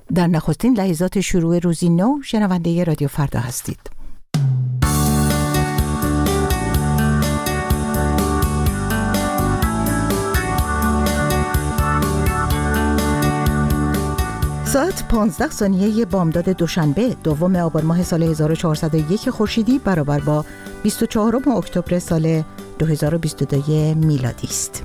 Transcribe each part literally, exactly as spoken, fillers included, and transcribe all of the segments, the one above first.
در نخستین لحظات شروع روزی نو شنونده رادیو فردا هستید. ساعت پانزده ثانیه بامداد دوشنبه دوم آبان ماه سال هزار و چهارصد و یک خورشیدی برابر با بیست و چهارم اکتبر سال دو هزار و بیست و دو میلادی است.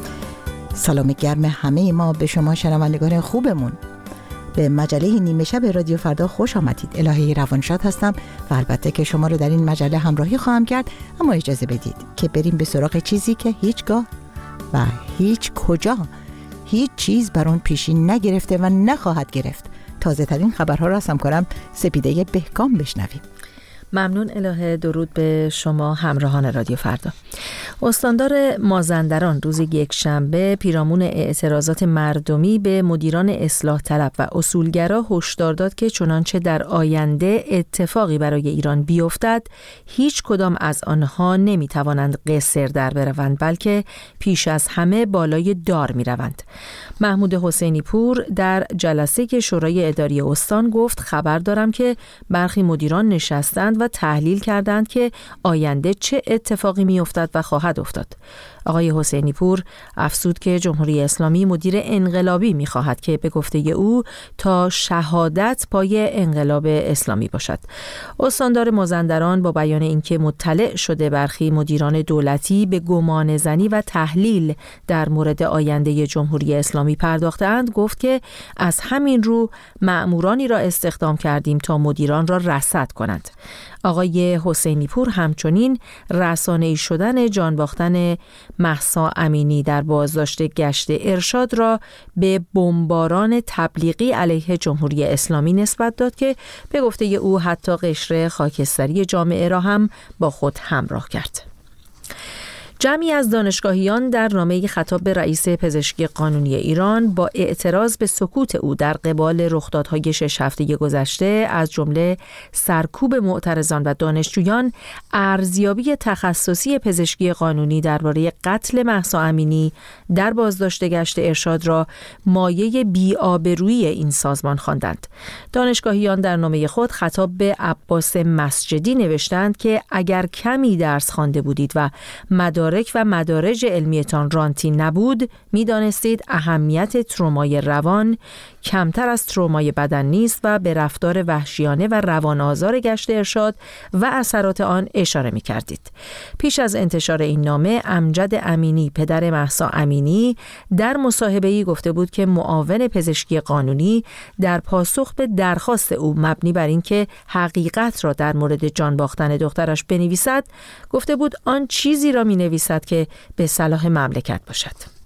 سلام گرم همه ما به شما شنوندگان خوبمون. به مجله نیمه شب رادیو فردا خوش آمدید. الهه روانشاد هستم و البته که شما رو در این مجله همراهی خواهم کرد، اما اجازه بدید که بریم به سراغ چیزی که هیچگاه و هیچ کجا هیچ چیز بر اون پیشین نگرفته و نخواهد گرفت. تازه ترین خبرها را از همکارم سپیده بهکام بشنویم. ممنون الهه. درود به شما همراهان رادیو فردا. استاندار مازندران روز یکشنبه پیرامون اعتراضات مردمی به مدیران اصلاح طلب و اصولگرا هشدار داد که چنانچه در آینده اتفاقی برای ایران بیفتد، هیچ کدام از آنها نمیتوانند قصر در بروند، بلکه پیش از همه بالای دار میروند. محمود حسینی پور در جلسه که شورای اداری استان گفت خبر دارم که برخی مدیران نشستند و تحلیل کردند که آینده چه اتفاقی میافتد و خواهد افتاد. آقای حسینی پور افزود که جمهوری اسلامی مدیر انقلابی می‌خواهد که به گفته او تا شهادت پای انقلاب اسلامی باشد. استاندار مازندران با بیان اینکه مطلع شده برخی مدیران دولتی به گمانه‌زنی و تحلیل در مورد آینده جمهوری اسلامی پرداختند، گفت که از همین رو مأمورانی را استخدام کردیم تا مدیران را رصد کنند. آقای حسینی پور همچنین رسانه‌ای شدن جان باختن مهسا امینی در بازداشت گشت ارشاد را به بمباران تبلیغی علیه جمهوری اسلامی نسبت داد که به گفته او حتی قشر خاکستری جامعه را هم با خود همراه کرد. جمعی از دانشگاهیان در نامه خطاب به رئیس پزشکی قانونی ایران با اعتراض به سکوت او در قبال رخدادهای شش هفته گذشته، از جمله سرکوب معترضان و دانشجویان، ارزیابی تخصصی پزشکی قانونی درباره قتل مهسا امینی در بازداشت گشت ارشاد را مایه بی‌آبرویی این سازمان خواندند. دانشگاهیان در نامه خود خطاب به عباس مسجدی نوشتند که اگر کمی درس خوانده بودید و مدارک و مدارج علمیتان رانتی نبود، می‌دانستید اهمیت ترومای روان کمتر از ترومای بدن نیست و به رفتار وحشیانه و روان آزار گشت ارشاد و اثرات آن اشاره می‌کردید. پیش از انتشار این نامه، امجد امینی پدر مهسا امینی در مصاحبه‌ای گفته بود که معاون پزشکی قانونی در پاسخ به درخواست او مبنی بر اینکه حقیقت را در مورد جان باختن دخترش بنویسد، گفته بود آن چیزی را می‌نویسد که به صلاح مملکت باشد.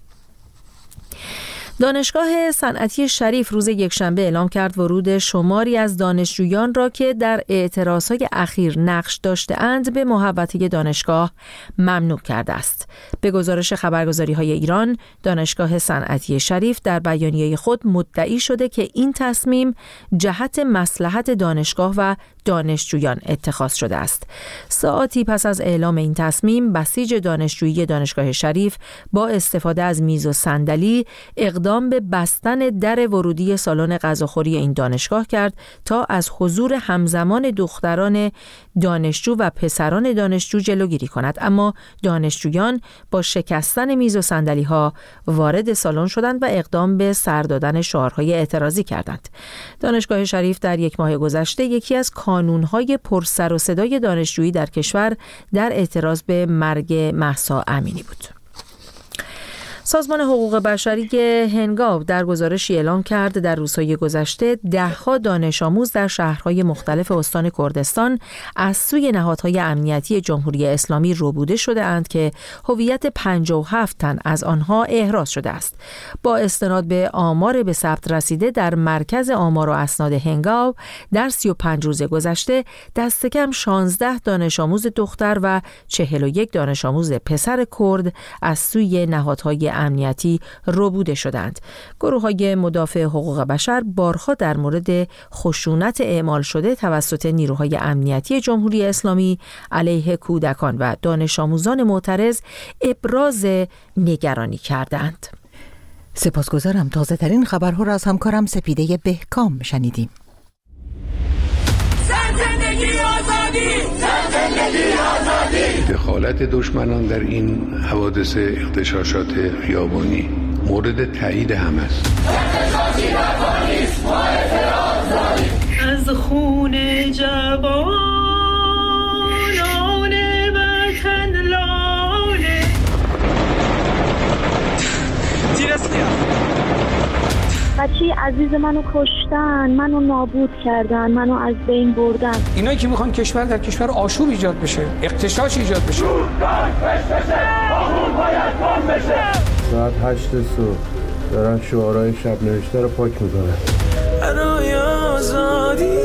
دانشگاه صنعتی شریف روز یکشنبه اعلام کرد ورود شماری از دانشجویان را که در اعتراضهای اخیر نقش داشته‌اند به محوطه دانشگاه ممنوع کرده است. به گزارش خبرگزاری‌های ایران، دانشگاه صنعتی شریف در بیانیه خود مدعی شده که این تصمیم جهت مصلحت دانشگاه و دانشجویان اتخاذ شده است. ساعتی پس از اعلام این تصمیم، بسیج دانشجویی دانشگاه شریف با استفاده از میز و صندلی اقدام به بستن در ورودی سالن غذاخوری این دانشگاه کرد تا از حضور همزمان دختران دانشجو و پسران دانشجو جلوگیری کند، اما دانشجویان با شکستن میز و صندلی‌ها وارد سالن شدند و اقدام به سر دادن شعارهای اعتراضی کردند. دانشگاه شریف در یک ماه گذشته یکی از کانون‌های پرسر و صدای دانشجویی در کشور در اعتراض به مرگ مهسا امینی بود. سازمان حقوق بشری هنگاو در گزارشی اعلام کرد در روزهای گذشته ده‌ها دانش آموز در شهرهای مختلف استان کردستان از سوی نهادهای امنیتی جمهوری اسلامی ربوده شده اند که هویت پنجاه و هفت تن از آنها احراز شده است. با استناد به آمار به ثبت رسیده در مرکز آمار و اسناد هنگاو، در سی و پنج روز گذشته دست کم شانزده دانش آموز دختر و چهل و یک دانش آموز پسر کرد از سوی نهادهای امنیتی ربوده شدند. گروه‌های مدافع حقوق بشر بارها در مورد خشونت اعمال شده توسط نیروهای امنیتی جمهوری اسلامی علیه کودکان و دانش آموزان معترض ابراز نگرانی کردند. سپاسگزارم. تازه ترین خبرها را از همکارم سپیده بهکام شنیدیم. زندگی آزادی، زندگی آزادی. دخالت دشمنان در این حوادث اغتشاشات خیابانی مورد تایید همه است. اغتشاشی رفاه نیست، ما اعتراض داریم. از خون جوانان وطن لاله. بچه عزیز منو کشتن، منو نابود کردن، منو از بین بردن. اینایی که میخوان کشور در کشور آشوب ایجاد بشه، اغتشاش ایجاد بشه. ساعت هشت صبح دارن شعارهای شب نوشته رو پاک میکنن. برای آزادی.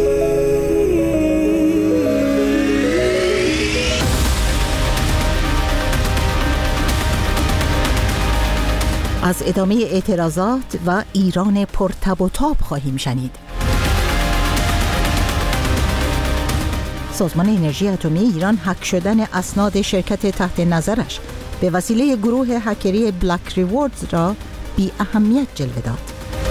از ادامه اعتراضات و ایران پرتب و تاب خواهیم شنید. سازمان انرژی اتمی ایران هک شدن اسناد شرکت تحت نظرش به وسیله گروه هکری بلک ریواردز را بی اهمیت جلوه داد.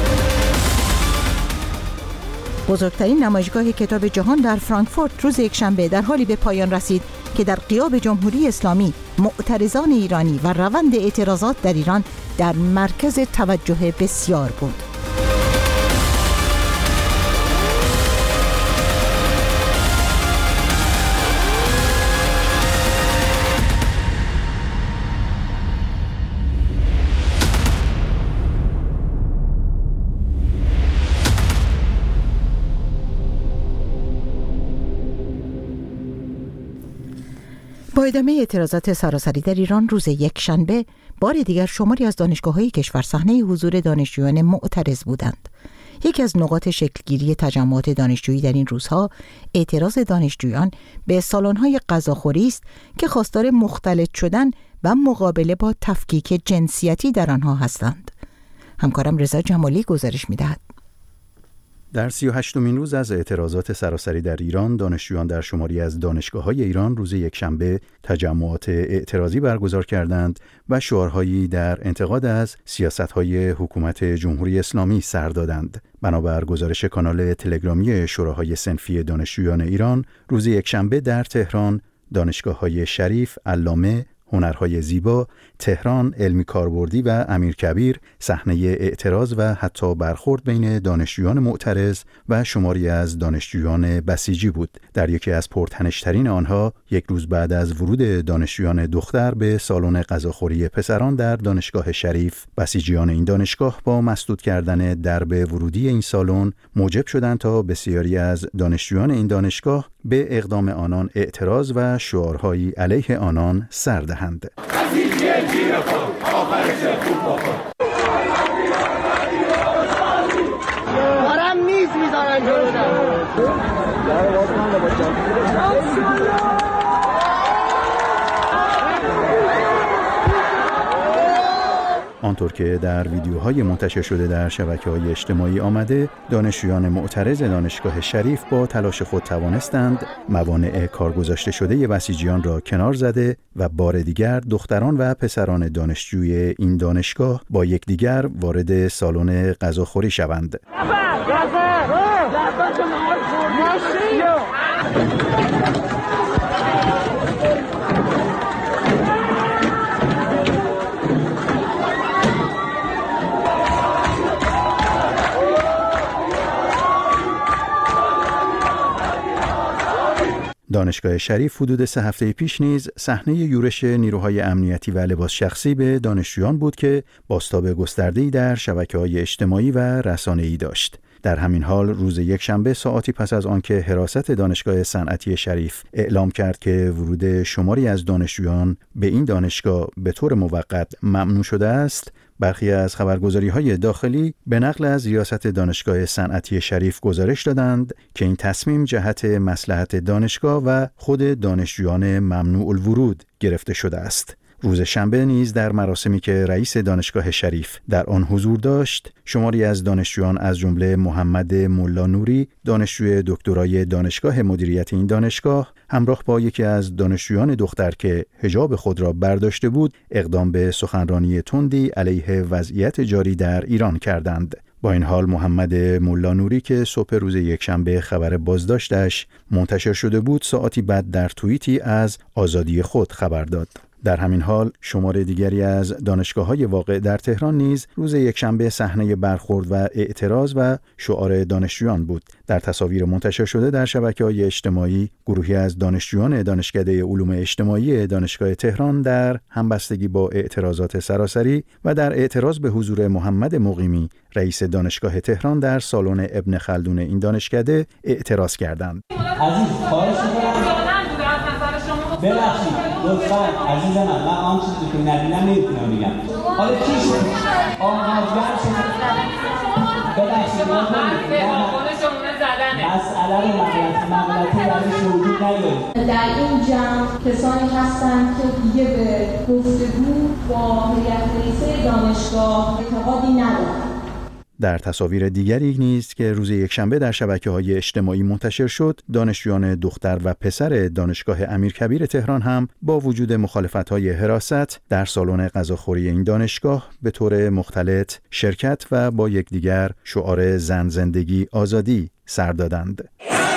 بزرگترین نمایشگاه کتاب جهان در فرانکفورت روز یکشنبه در حالی به پایان رسید که در غیاب جمهوری اسلامی معترضان ایرانی و روند اعتراضات در ایران در مرکز توجه بسیار بود. با ادامه اعتراضات سراسری در ایران روز یکشنبه بار دیگر شماری از دانشگاه‌های کشور صحنه حضور دانشجویان معترض بودند. یکی از نقاط شکلگیری تجمعات دانشجویی در این روزها اعتراض دانشجویان به سالن‌های غذاخوری است که خواستار مختلط شدن و مقابله با تفکیک جنسیتی در آنها هستند. همکارم رضا جمالی گزارش می‌دهد. در سی و هشتمین روز از اعتراضات سراسری در ایران، دانشجویان در شماری از دانشگاه‌های ایران روز یکشنبه تجمعات اعتراضی برگزار کردند و شعارهایی در انتقاد از سیاست‌های حکومت جمهوری اسلامی سر دادند. بنابر گزارش کانال تلگرامی شوراهای صنفی دانشجویان ایران، روز یکشنبه در تهران، دانشگاه‌های شریف، علامه، هنرهای زیبا، تهران، علمی کاربردی و امیرکبیر صحنه اعتراض و حتی برخورد بین دانشجویان معترض و شماری از دانشجویان بسیجی بود. در یکی از پرتنش‌ترین آنها، یک روز بعد از ورود دانشجویان دختر به سالن غذاخوری پسران در دانشگاه شریف، بسیجیان این دانشگاه با مسدود کردن درب ورودی این سالن موجب شدند تا بسیاری از دانشجویان این دانشگاه به اقدام آنان اعتراض و شعارهایی علیه آنان سر دهند. دارم میز میذارن جلو آنطور که در ویدیوهای منتشر شده در شبکه‌های اجتماعی آمده، دانشجویان معترض دانشگاه شریف با تلاش خود توانستند موانع کارگذاشته شده بسیجیان را کنار زده و بار دیگر دختران و پسران دانشجوی این دانشگاه با یکدیگر وارد سالن غذاخوری شوند. دانشگاه شریف حدود سه هفته پیش نیز صحنه یورش نیروهای امنیتی و لباس شخصی به دانشجویان بود که بازتاب گسترده‌ای در شبکه‌های اجتماعی و رسانه‌ای داشت. در همین حال روز یکشنبه ساعتی پس از آنکه حراست دانشگاه صنعتی شریف اعلام کرد که ورود شماری از دانشجویان به این دانشگاه به طور موقت ممنوع شده است، برخی از خبرگزاری‌های داخلی به نقل از ریاست دانشگاه صنعتی شریف گزارش دادند که این تصمیم جهت مصلحت دانشگاه و خود دانشجویان ممنوع الورود گرفته شده است. روز شنبه نیز در مراسمی که رئیس دانشگاه شریف در آن حضور داشت، شماری از دانشجویان از جمله محمد ملانوری، دانشجوی دکترای دانشگاه مدیریت این دانشگاه، همراه با یکی از دانشجویان دختر که حجاب خود را برداشته بود، اقدام به سخنرانی تندی علیه وضعیت جاری در ایران کردند. با این حال محمد ملانوری که صبح روز یکشنبه خبر بازداشتش منتشر شده بود، ساعتی بعد در توییتی از آزادی خود خبر داد. در همین حال شمار دیگری از دانشگاه‌های واقع در تهران نیز روز یکشنبه صحنه برخورد و اعتراض و شعار دانشجویان بود. در تصاویر منتشر شده در شبکه‌های اجتماعی، گروهی از دانشجویان دانشکده علوم اجتماعی دانشگاه تهران در همبستگی با اعتراضات سراسری و در اعتراض به حضور محمد مقیمی، رئیس دانشگاه تهران، در سالن ابن خلدون این دانشکده اعتراض کردند. عزیز خواهش می‌کنم ببخشید لطفاً عزیز من من آن چیزی که ندیدم نمیتونم بگم. حالا چی شد؟ آموزگار شد. ببخشید مسئله رو مغلطه مغلطه درش وجود نداره. در این جمع کسانی هستند که دیگه به گفتگو با هیئت رئیسه دانشگاه اعتقادی ندارند. در تصاویر دیگری نیز که روز یکشنبه در شبکه‌های اجتماعی منتشر شد، دانشجویان دختر و پسر دانشگاه امیرکبیر تهران هم با وجود مخالفت‌های حراست در سالن غذاخوری این دانشگاه به طور مختلط شرکت و با یکدیگر شعار زن زندگی آزادی سر دادند.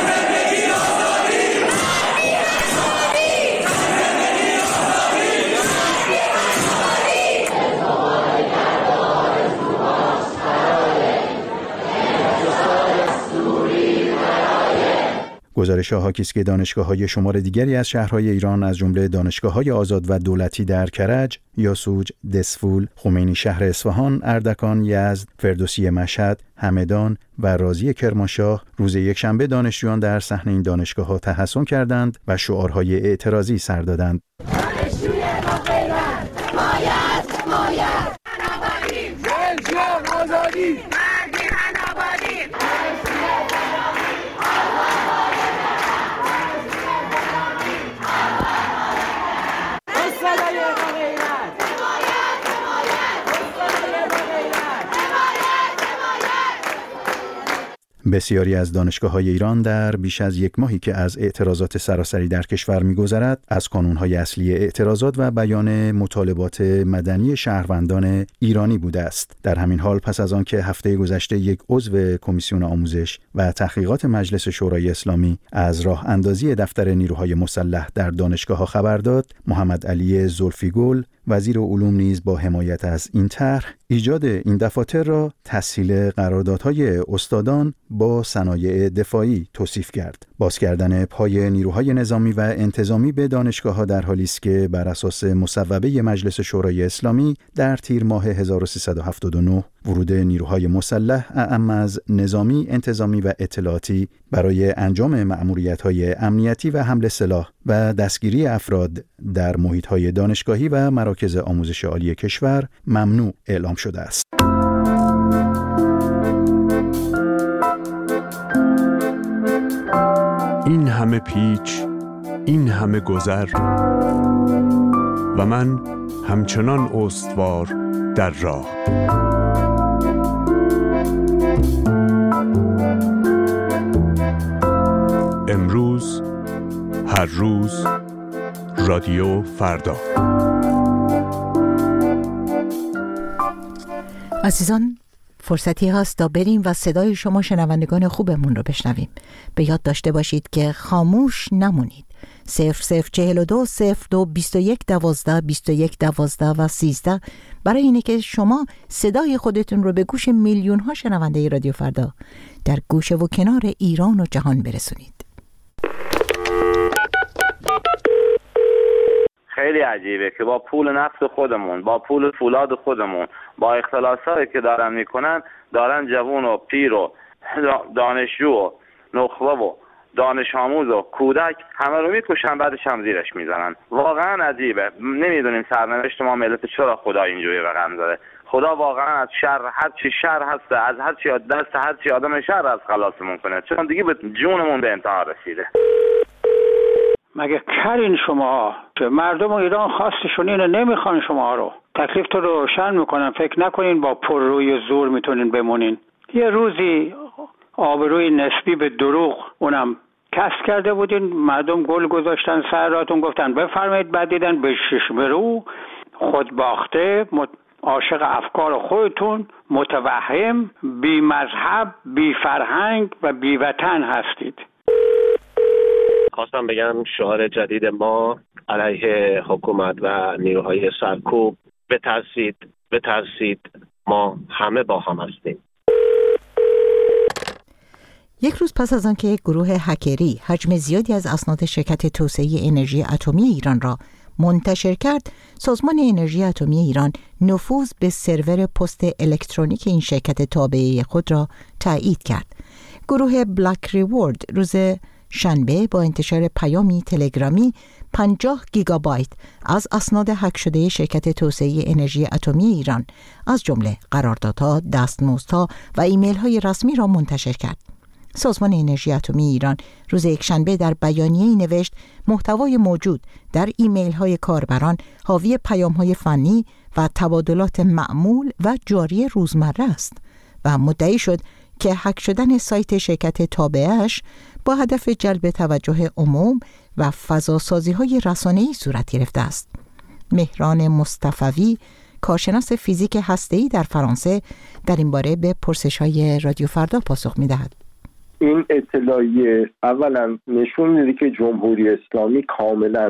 گزارش حاکی است که دانشگاه‌های شمار دیگری از شهرهای ایران از جمله دانشگاه‌های آزاد و دولتی در کرج، یاسوج، دسفول، خمینی شهر اصفهان، اردکان، یزد، فردوسی مشهد، همدان و رازی کرمانشاه روز یکشنبه دانشجویان در صحنه این دانشگاه‌ها تحسن کردند و شعارهای اعتراضی سر دادند. دانشجوی با غیرت، حمایت، حمایت، آبادی، زنجان آزادی، مردم آبادی. بسیاری از دانشگاه‌های ایران در بیش از یک ماهی که از اعتراضات سراسری در کشور می‌گذرد، از کانون‌های اصلی اعتراضات و بیان مطالبات مدنی شهروندان ایرانی بوده است. در همین حال پس از آنکه هفته گذشته یک عضو کمیسیون آموزش و تحقیقات مجلس شورای اسلامی از راه اندازی دفتر نیروهای مسلح در دانشگاه‌ها خبر داد، محمد علی زلفیگل وزیر علوم نیز با حمایت از این طرح ایجاد این دفاتر را تسهیل قراردادهای استادان با صنایع دفاعی توصیف کرد. باز کردن پای نیروهای نظامی و انتظامی به دانشگاه‌ها در حالی است که بر اساس مصوبه مجلس شورای اسلامی در تیر ماه هزار و سیصد و هفتاد و نه ورود نیروهای مسلح اعم از نظامی، انتظامی و اطلاعاتی برای انجام مأموریت‌های امنیتی و حمل سلاح و دستگیری افراد در محیط‌های دانشگاهی و مراکز آموزش عالی کشور ممنوع اعلام شده است. این همه پیچ، این همه گذر و من همچنان استوار در راه. امروز، هر روز، رادیو فردا. عزیزان، فرصتی هست تا بریم و صدای شما شنوندگان خوبمون رو بشنویم. به یاد داشته باشید که خاموش نمونید. صفر صفر چهل و دو صفر دو بیست و یک دوازده بیست و یک دوازده و سیزده برای اینه که شما صدای خودتون رو به گوش میلیون ها شنونده رادیو فردا در گوشه و کنار ایران و جهان برسونید. خیلی عجیبه که با پول نفت خودمون، با پول فولاد خودمون، با اختلاسایی که دارن میکنن، دارن جوون و پیر و دانشجو و نخبه و دانش آموز و کودک همه رو میکشن، بعدش هم زیرش میزنن. واقعا عجیبه. نمیدونیم سرنوشت ما ملت چرا خدا اینجوری رقم زده. خدا واقعا از شر، هر چی شر هست، از هر چی دست هر چی آدم شر از خلاصمون کنه، چون دیگه به جونمون به انتها رسیده. مگه کرین شما که مردم ایران خواستشون اینو نمیخوان شما رو تکلیف تو روشن میکنن. فکر نکنین با پر روی زور میتونین بمونین. یه روزی آبروی نسبی به دروغ اونم کسب کرده بودین، مردم گل گذاشتن سر راتون، گفتن بفرمایید، بعد دیدن به شش برو خود باخته، عاشق افکار خودتون، متوهم، بی مذهب، بی فرهنگ و بی وطن هستید. خواستم بگم شعار جدید ما علیه حکومت و نیروهای سرکوب بترسید بترسید ما همه با هم هستیم. یک روز پس از آنکه گروه هکری حجم زیادی از اسناد شرکت توسعه انرژی اتمی ایران را منتشر کرد، سازمان انرژی اتمی ایران نفوذ به سرور پست الکترونیک این شرکت تابعه خود را تایید کرد. گروه بلک ریوارد روز شنبه با انتشار پیامی تلگرامی پنجاه گیگابایت از اسناد هک شده شرکت توسعه انرژی اتمی ایران از جمله قراردادها، دستمزدها و ایمیل‌های رسمی را منتشر کرد. سازمان انرژی اتمی ایران روز یکشنبه در بیانیه‌ای نوشت محتوای موجود در ایمیل‌های کاربران حاوی پیام‌های فنی و تبادلات معمول و جاری روزمره است و مدعی شد که هک شدن سایت شرکت تابعه‌اش با هدف جلب توجه عموم و فضاسازی‌های رسانه‌ای صورت گرفته است. مهران مصطفوی، کارشناس فیزیک هسته‌ای در فرانسه، در این باره به پرسش‌های رادیو فردا پاسخ می‌دهد. این اطلاعیه اولا نشون میده که جمهوری اسلامی کاملا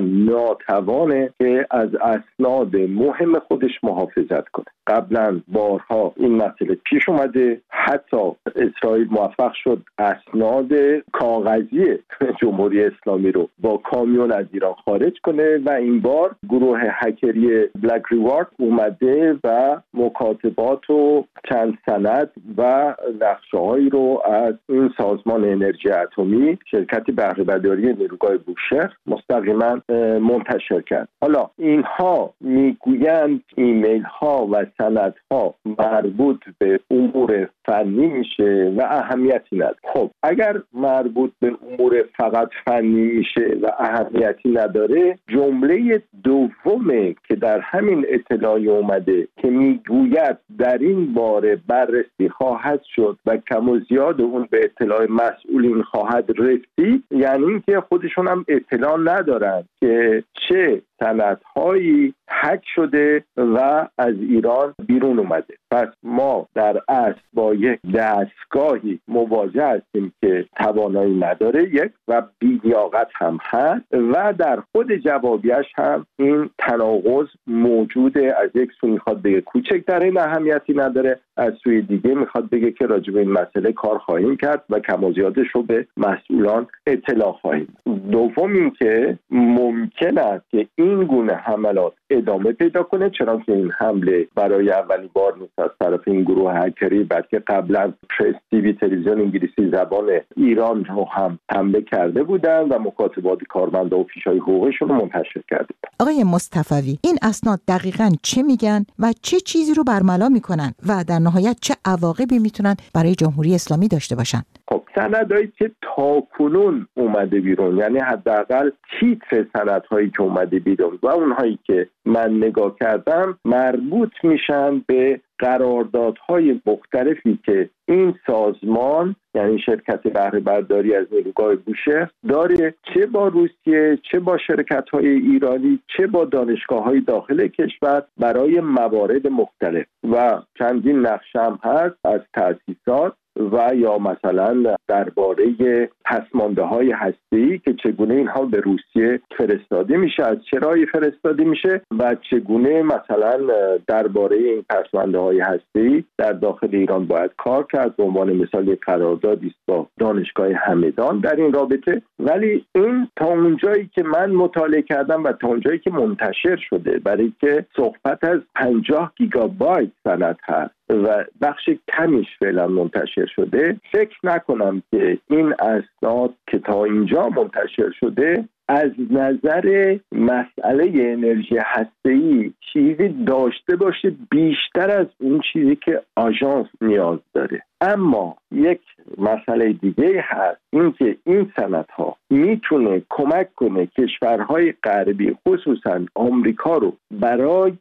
ناتوانه که از اسناد مهم خودش محافظت کنه. قبلا بارها این مسئله پیش اومده، حتی اسرائیل موفق شد اسناد کاغذی جمهوری اسلامی رو با کامیون از ایران خارج کنه و این بار گروه هکری بلک ریوارد اومده و مکاتبات و چند سند و نقشه‌هایی رو از این سازمان انرژی اتمی، شرکت بهره برداری نیروگاه بوشهر، مستقیما منتشر کرد. حالا اینها میگویند ایمیل ها و سندها مربوط به امور فنی میشه و اهمیتی نداره. خب اگر مربوط به امور فقط فنی میشه و اهمیتی نداره، جمله دومه که در همین اطلاعیه اومده که میگوید در این باره بررسی خواهد شد و کم و زیاد اون به اطلاع مسئولین خواهد رسید، یعنی اینکه خودشون هم اطلاع ندارن که چه سندهایی هک شده و از ایران بیرون اومده. پس ما در اصل با یک دستگاهی مواجه هستیم که توانایی نداره، یک و بی‌لیاقت هم هست و در خود جوابیش هم این تناقض موجوده. از یک سو میخواد بگه کوچکترین اهمیتی نداره، از سوی دیگه میخواد بگه که راجع به این مسئله کار خواهیم کرد و کم و زیادش رو به مسئولان اطلاع خواهیم. دوم این که ممکن است که این گونه حملات ادامه پیدا کنه، چرا که این حمله برای اولین بار نیست از طرف این گروه هکری، بلکه قبلا پرس تیوی تلویزیون انگلیسی زبان ایران رو هم حمله کرده بودن و مکاتبات کارمندا و فیش‌های حقوقشون رو منتشر کرده. آقای مصطفوی، این اسناد دقیقاً چه میگن و چه چیزی رو برملا میکنن و در نهایت چه عواقبی میتونن برای جمهوری اسلامی داشته باشن؟ خب سندهایی که تاکنون اومده بیرون، یعنی حداقل تیتر سندهایی که اومده بیرون و اونهایی که من نگاه کردم، مربوط میشن به قراردادهای مختلفی که این سازمان، یعنی شرکت بهره برداری از نیروگاه بوشهر، داره، چه با روسیه، چه با شرکت‌های ایرانی، چه با دانشگاه‌های داخل کشور برای موارد مختلف و چندین نقشه هم هست از تأسیسات و یا مثلا درباره پسمانده‌های هسته‌ای که چگونه اینها به روسیه فرستاده میشه، از چه راهی فرستاده میشه و چگونه مثلا درباره این پسمانده‌های هسته‌ای در داخل ایران باید کار کرد. به عنوان مثال یک قراردادی است با دانشگاه همدان در این رابطه. ولی این تا اونجایی که من مطالعه کردم و تا اونجایی که منتشر شده، برای که صحبت از پنجاه گیگابایت سند هست و بخش کمیش فعلا منتشر شده، فکر نکنم که این اسناد که تا اینجا منتشر شده از نظر مسئله انرژی هسته‌ای چیزی داشته باشه بیشتر از اون چیزی که آژانس نیاز داره. اما یک مسئله دیگه هست، این که این سندها میتونه کمک کنه کشورهای غربی خصوصا آمریکا رو برای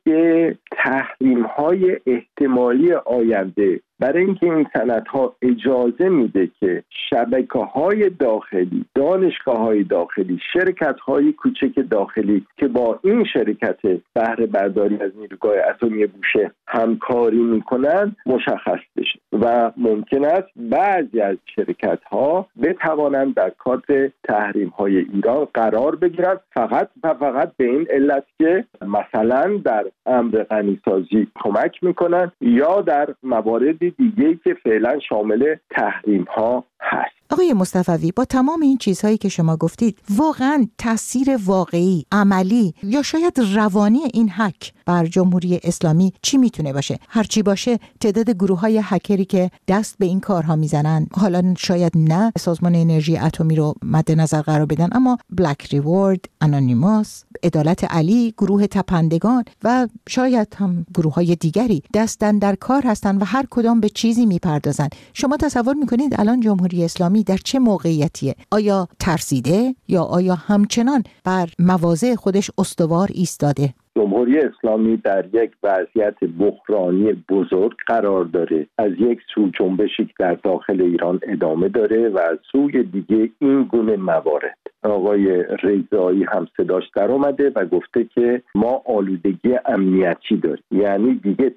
تحریم‌های احتمالی آینده، برای اینکه این سندها اجازه میده که شبکه‌های داخلی، دانشگاه‌های داخلی، شرکت‌های کوچک داخلی که با این شرکت بهره برداری از نیروگاه اتمی بوشهر همکاری میکنن مشخص بشه و ممکن است بعضی از شرکت‌ها بتوانند در کارت تحریم‌های ایران قرار بگیرن، فقط و فقط به این علت که مثلا در امر غنیسازی کمک میکنن یا در موارد دیگه‌ای که فعلا شامل تحریم‌ها هست. آقای مصطفوی، با تمام این چیزهایی که شما گفتید، واقعا تاثیر واقعی، عملی یا شاید روانی این هک بر جمهوری اسلامی چی میتونه باشه؟ هرچی باشه تعداد گروه‌های هکری که دست به این کارها میزنن، حالا شاید نه سازمان انرژی اتمی رو مد نظر قرار بدن، اما بلک ریوارد، انونیموس، عدالت علی، گروه تپندگان و شاید هم گروه‌های دیگری دستن در کار هستن و هر کدام به چیزی میپردازن. شما تصور میکنید الان جمهوری اسلامی در چه موقعیتیه؟ آیا ترسیده یا آیا همچنان بر مواضع خودش استوار ایستاده؟ جمهوری اسلامی در یک وضعیت بحرانی بزرگ قرار داره. از یک سو جنبشی که در داخل ایران ادامه داره و از سوی دیگه این گونه موارد. آقای رضایی هم صداش در اومده و گفته که ما آلودگی امنیتی داریم، یعنی دیگه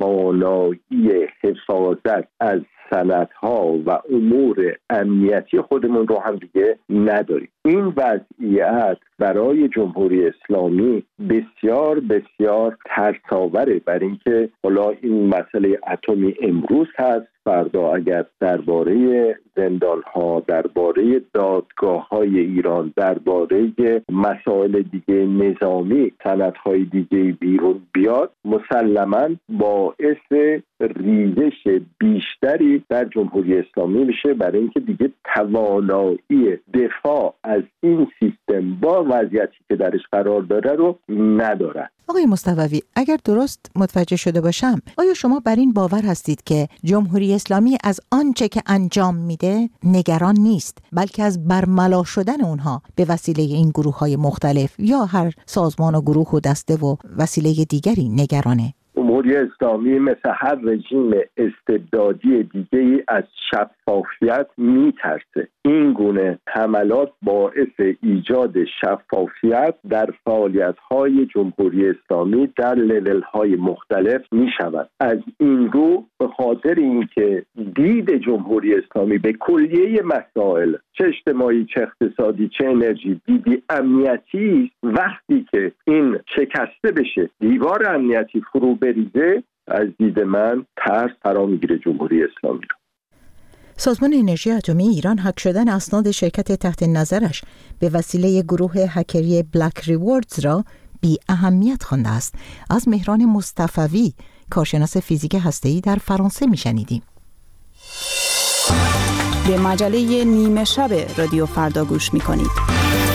توانایی حفاظت از سندها و امور امنیتی خودمون رو هم دیگه نداریم. این وضعیت برای جمهوری اسلامی بسیار بسیار ترساوره، برای اینکه حالا این مسئله اتمی امروز هست، فردا اگر درباره زندان‌ها، درباره دادگاه‌های ایران، درباره مسائل دیگه نظامی، سندهای دیگه بیرون بیاد، مسلماً باعث ریزش بیشتری در جمهوری اسلامی میشه، برای اینکه دیگه توانایی دفاع از این سیستم با وضعیتی که درش قرار داره رو نداره. آقای مصطفوی، اگر درست متوجه شده باشم، آیا شما بر این باور هستید که جمهوری اسلامی از آنچه که انجام میده نگران نیست، بلکه از برملا شدن اونها به وسیله این گروه‌های مختلف یا هر سازمان و گروه و دسته و وسیله دیگری نگرانه؟ جمهوری اسلامی مثل هر رژیم استبدادی دیگه‌ای از شفافیت میترسه. این گونه حملات باعث ایجاد شفافیت در فعالیت‌های جمهوری اسلامی در لول‌های مختلف می‌شود. از این رو به خاطر اینکه دید جمهوری اسلامی به کلیه مسائل، چه اجتماعی، چه اقتصادی، چه انرژی، دیدی امنیتی، وقتی که این شکسته بشه، دیوار امنیتی فرو بریزه، از دید من ترس فرا میگیره جمهوری اسلامی. سازمان انرژی اتمی ایران هک شدن اسناد شرکت تحت نظرش به وسیله گروه هکری بلک ریواردز را بی اهمیت خوانده است. از مهران مصطفوی، کارشناس فیزیک هسته‌ای در فرانسه میشنیدیم. به مجله نیمه شب رادیو فردا گوش میکنید.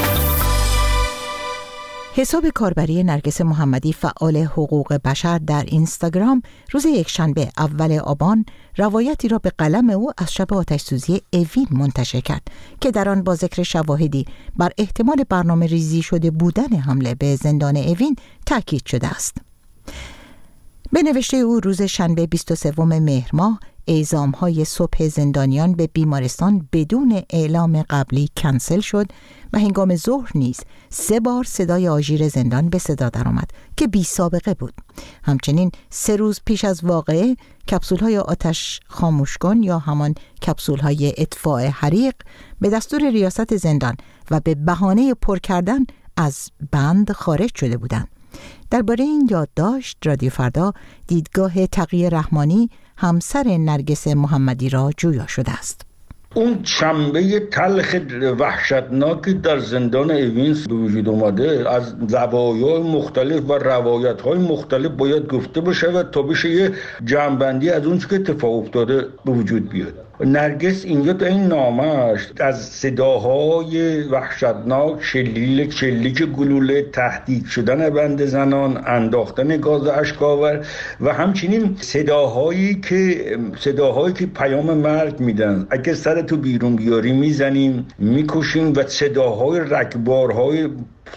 حساب کاربری نرگس محمدی، فعال حقوق بشر، در اینستاگرام روز یکشنبه اول آبان روایتی را به قلم او از شب آتش‌سوزی اوین منتشر کرد که در آن با ذکر شواهدی بر احتمال برنامه ریزی شده بودن حمله به زندان اوین تاکید شده است. به نوشته او روز شنبه بیست و سوم مهر ماه اعزام‌های صبح زندانیان به بیمارستان بدون اعلام قبلی کنسل شد و هنگام ظهر نیز سه بار صدای آژیر زندان به صدا درآمد که بی سابقه بود. همچنین سه روز پیش از واقعه کپسول‌های آتش خاموشکن یا همان کپسول‌های اطفاء حریق به دستور ریاست زندان و به بهانه پر کردن از بند خارج شده بودند. درباره این یادداشت رادیو فردا دیدگاه تقی رحمانی، همسر نرگس محمدی، را جویا شده است. اون شنبه تلخ وحشتناکی در زندان اوینس به وجود اومده از زوایای مختلف و روایت‌های مختلف باید گفته بشه و تا بشه یه جمع‌بندی از اون چه که اتفاق افتاده به وجود بیاد. نرگس اینجا تو این نامش از صداهای وحشتناک، شلیک شلیک گلوله، تهدید شدن بند زنان، انداختن گاز اشک‌آور و همچنین صداهایی که صداهایی که پیام مرگ میدن، اگه سر تو بیرون بیاری میزنیم میکشیم، و صداهای رگبارهای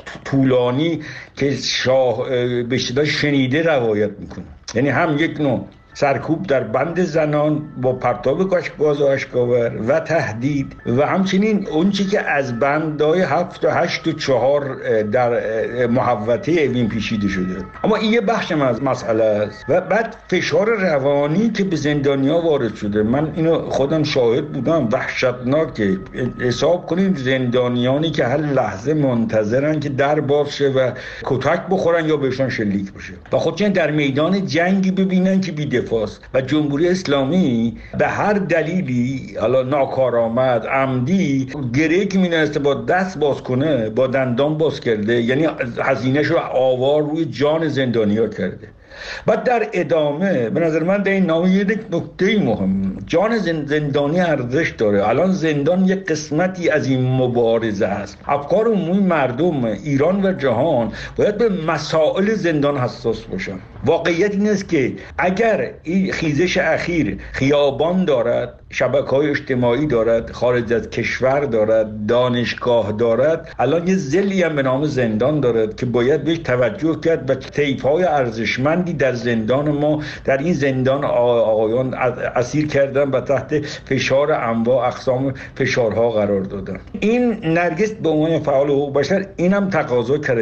طولانی که شاه به شدت شنیده روایت میکنه. یعنی هم یک نوع سرکوب در بند زنان با پرتاب گاز اشک‌آور و تهدید، و همچنین اون چی که از بندهای هفت و هشت و چهار در محوطه اوین پیچیده شده. اما این یه بخش از مسئله است. و بعد فشار روانی که به زندانیا وارد شده، من اینو خودم شاهد بودم، وحشتناکه. حساب کنید زندانیانی که هر لحظه منتظرن که در باز شه و کتک بخورن یا بهشون شلیک بشه، و خودشون در میدان جنگی ببینن که بی و جمهوری اسلامی به هر دلیلی، حالا ناکارآمد، عمدی، گره که می‌نویسه با دست باز کنه با دندان باز کرده، یعنی هزینه‌ش رو آوار روی جان زندانی‌ها کرده. بعد در ادامه به نظر من در این نامه یک نکته مهم، جان زندانی ارزش داره. الان زندان یک قسمتی از این مبارزه است. افکار عمومی مردم ایران و جهان باید به مسائل زندان حساس باشن. واقعیت این است که اگر این خیزش اخیر خیابان دارد، شبکه‌های اجتماعی دارد، خارج از کشور دارد، دانشگاه دارد، الان یه ضلعی هم به نام زندان دارد که باید بهش توجه کرد و طیف‌های ارزشمندی در زندان ما، در این زندان آقایان اسیر کردن و تحت فشار انواع اقسام فشارها قرار دادن. این نرگس به عنوان فعال حقوق بشر اینم تقاضا کرده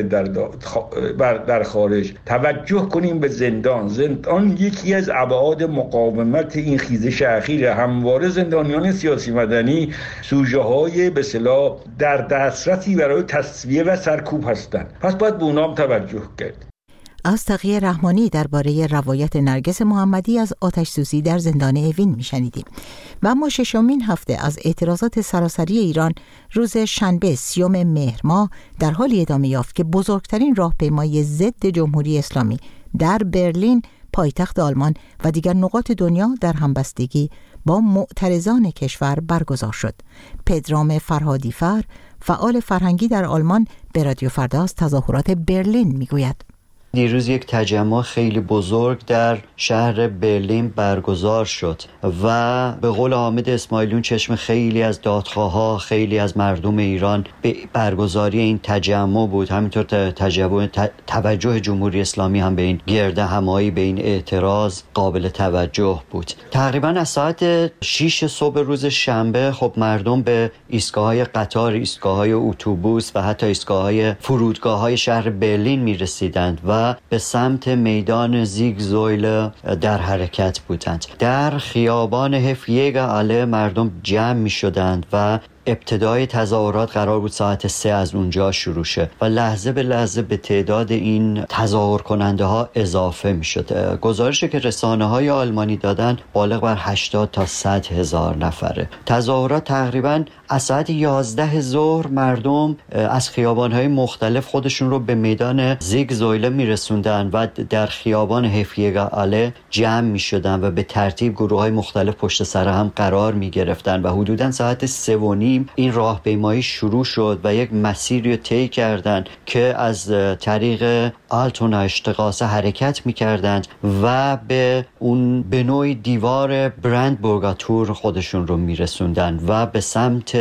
در در خارج توجه کنیم به زندان. زندان یکی از ابعاد مقاومت این خیزش اخیر. همواره زندانیان سیاسی مدنی سوژه های به اصطلاح در دسترسی برای تصفیه و سرکوب هستند، پس باید به اونام توجه کرد. از تقی رحمانی درباره روایت نرگس محمدی از آتش سوزی در زندان اوین میشنیدیم. و اما ششمین هفته از اعتراضات سراسری ایران روز شنبه سیوم مهر ماه در حالی ادامه یافت که بزرگترین راهپیمایی ضد جمهوری اسلامی در برلین پایتخت آلمان و دیگر نقاط دنیا در همبستگی با معترضان کشور برگزار شد. پدرام فرهادی فر، فعال فرهنگی در آلمان، به رادیو فردا از تظاهرات برلین میگوید. دیروز یک تجمع خیلی بزرگ در شهر برلین برگزار شد و به قول حامد اسماعیلیون چشم خیلی از دادخواه‌ها، خیلی از مردم ایران به برگزاری این تجمع بود. همینطور تجمع توجه جمهوری اسلامی هم به این گرد همایی، به این اعتراض قابل توجه بود. تقریبا از ساعت شش صبح روز شنبه خب مردم به ایستگاه‌های قطار، ایستگاه‌های اتوبوس و حتی ایستگاه‌های فرودگاه‌های شهر برلین می‌رسیدند و به سمت میدان زیگزویل در حرکت بودند. در خیابان هفیگ آله مردم جمع می شدند و ابتدای تظاهرات قرار بود ساعت سه از اونجا شروع شه و لحظه به لحظه به تعداد این تظاهر کننده ها اضافه می شد. گزارشی که رسانه های آلمانی دادن بالغ بر هشتاد تا صد هزار نفره. تظاهرات تقریبا از ساعت یازده ظهر مردم از خیابان های مختلف خودشون رو به میدان زیگزویله می رسوندن و در خیابان هفیگ آله جمع می شدن و به ترتیب گروه های مختلف پشت سر هم قرار می گرفتن و حدوداً ساعت سه و نیم این راهپیمایی شروع شد و یک مسیری رو طی کردند که از طریق آلتونا اشتقاسه حرکت می‌کردند و به اون به نوعی دیوار برندبورگاتور خودشون رو می‌رسوندند و به سمت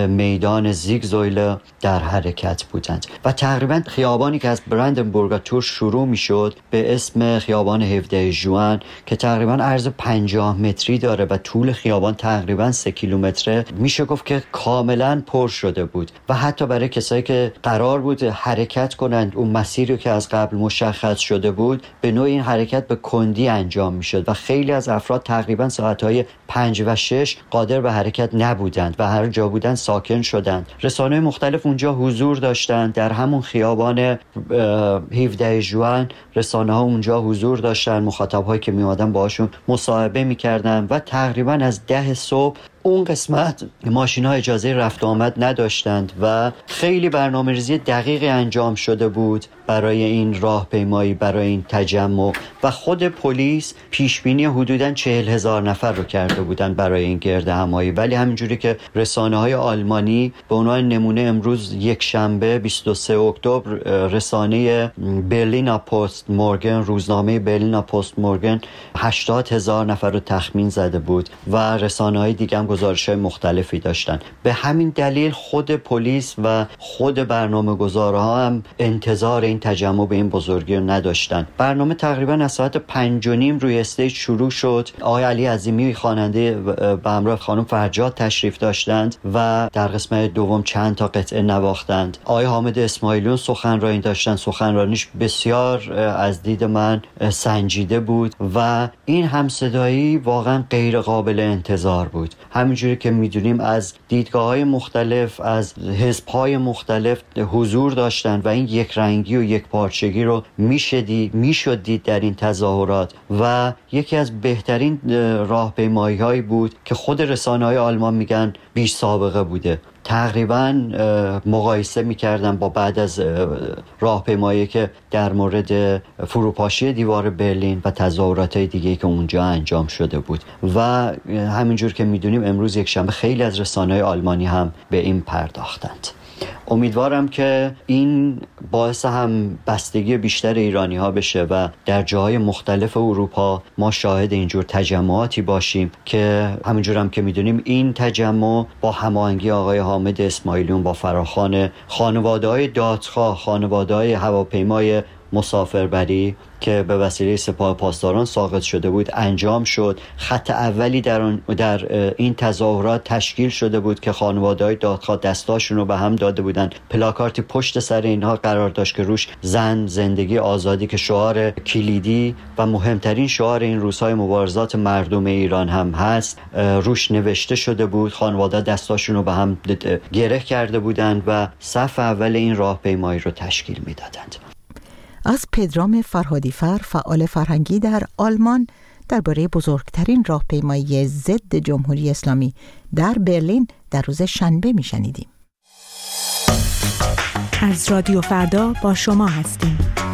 میدان زیگزویله در حرکت بودند و تقریبا خیابانی که از برندبورگاتور شروع می‌شد به اسم خیابان هفده ژوئن که تقریبا عرض پنجاه متری داره و طول خیابان تقریبا سه کیلومتره، میشه گفت که کاملا پر شده بود و حتی برای کسایی که قرار بود حرکت کنند اون مسیری که از قبل مشخص شده بود به نوع این حرکت به کندی انجام میشد و خیلی از افراد تقریبا ساعتهای پنج و شش قادر به حرکت نبودند و هر جا بودن ساکن شدند. رسانه‌های مختلف اونجا حضور داشتند. در همون خیابان هفده ژوئن رسانه‌ها اونجا حضور داشتند، مخاطب‌هایی که میومدن باهاشون مصاحبه میکردن و تقریبا از ده صبح اون قسمت ماشین‌ها اجازه رفت آمد نداشتند و خیلی برنامه‌ریزی دقیقی انجام شده بود برای این راهپیمایی، برای این تجمع و خود پلیس پیشبینی حدوداً چهل هزار نفر رو کرده بودن برای این گرد همایی. ولی همینجوری که رسانه‌های آلمانی به عنوان نمونه امروز یک شنبه بیست و سوم اکتبر رسانه برلین پست مورگن، روزنامه برلین پست مورگن هشتاد هزار نفر رو تخمین زده بود و رسانه‌های دیگه هم گزارش‌های مختلفی داشتن. به همین دلیل خود پلیس و خود برنامه‌گذارها هم انتظار این تجمع به این بزرگی رو نداشتن. برنامه تقریبا از ساعت پنج و نیم روی استیج شروع شد. آقای علی عظیمی خواننده به همراه خانم فرجاد تشریف داشتند و در قسمت دوم چند تا قطعه نواختند. آقای حامد اسماعیلیون سخنرانی داشتن. سخنرانیش بسیار از دید من سنجیده بود و این همصدایی واقعا غیر قابل انتظار بود. همینجوری که میدونیم از دیدگاه‌های مختلف، از حزب‌های مختلف حضور داشتن و این یک رنگی و یک پارچگی رو میشدی میشد دید در این تظاهرات و یکی از بهترین راهپیمایی‌هایی بود که خود رسانه‌های آلمان میگن بیش سابقه بوده. تقریبا مقایسه میکردم با بعد از راهپیمایی که در مورد فروپاشی دیوار برلین و تظاهرات‌های دیگه‌ای که اونجا انجام شده بود و همینجور که میدونیم امروز یک شنبه خیلی از رسانه‌های آلمانی هم به این پرداختند. امیدوارم که این باعث هم بستگی بیشتر ایرانی ها بشه و در جاهای مختلف اروپا ما شاهد اینجور تجمعاتی باشیم که همینجور هم که میدونیم این تجمع با هماهنگی آقای حامد اسماعیلیون با فراخوان خانواده‌های دادخواه، خانواده‌های هواپیمای مسافربری که به وسیله سپاه پاسداران ساقط شده بود انجام شد. خط اولی در, در این تظاهرات تشکیل شده بود که خانواده‌های دادخواه دستاشون رو به هم داده بودن. پلاکارتی پشت سر اینها قرار داشت که روش زن، زندگی، آزادی که شعار کلیدی و مهمترین شعار این روزهای مبارزات مردم ایران هم هست روش نوشته شده بود. خانواده دستاشون رو به هم گره کرده بودند و صف اول این راهپیمایی رو تشکیل میدادند. از پدرام فرهادیفر فعال فرهنگی در آلمان درباره بزرگترین راهپیمایی ضد جمهوری اسلامی در برلین در روز شنبه میشنیدیم. از رادیو فردا با شما هستیم.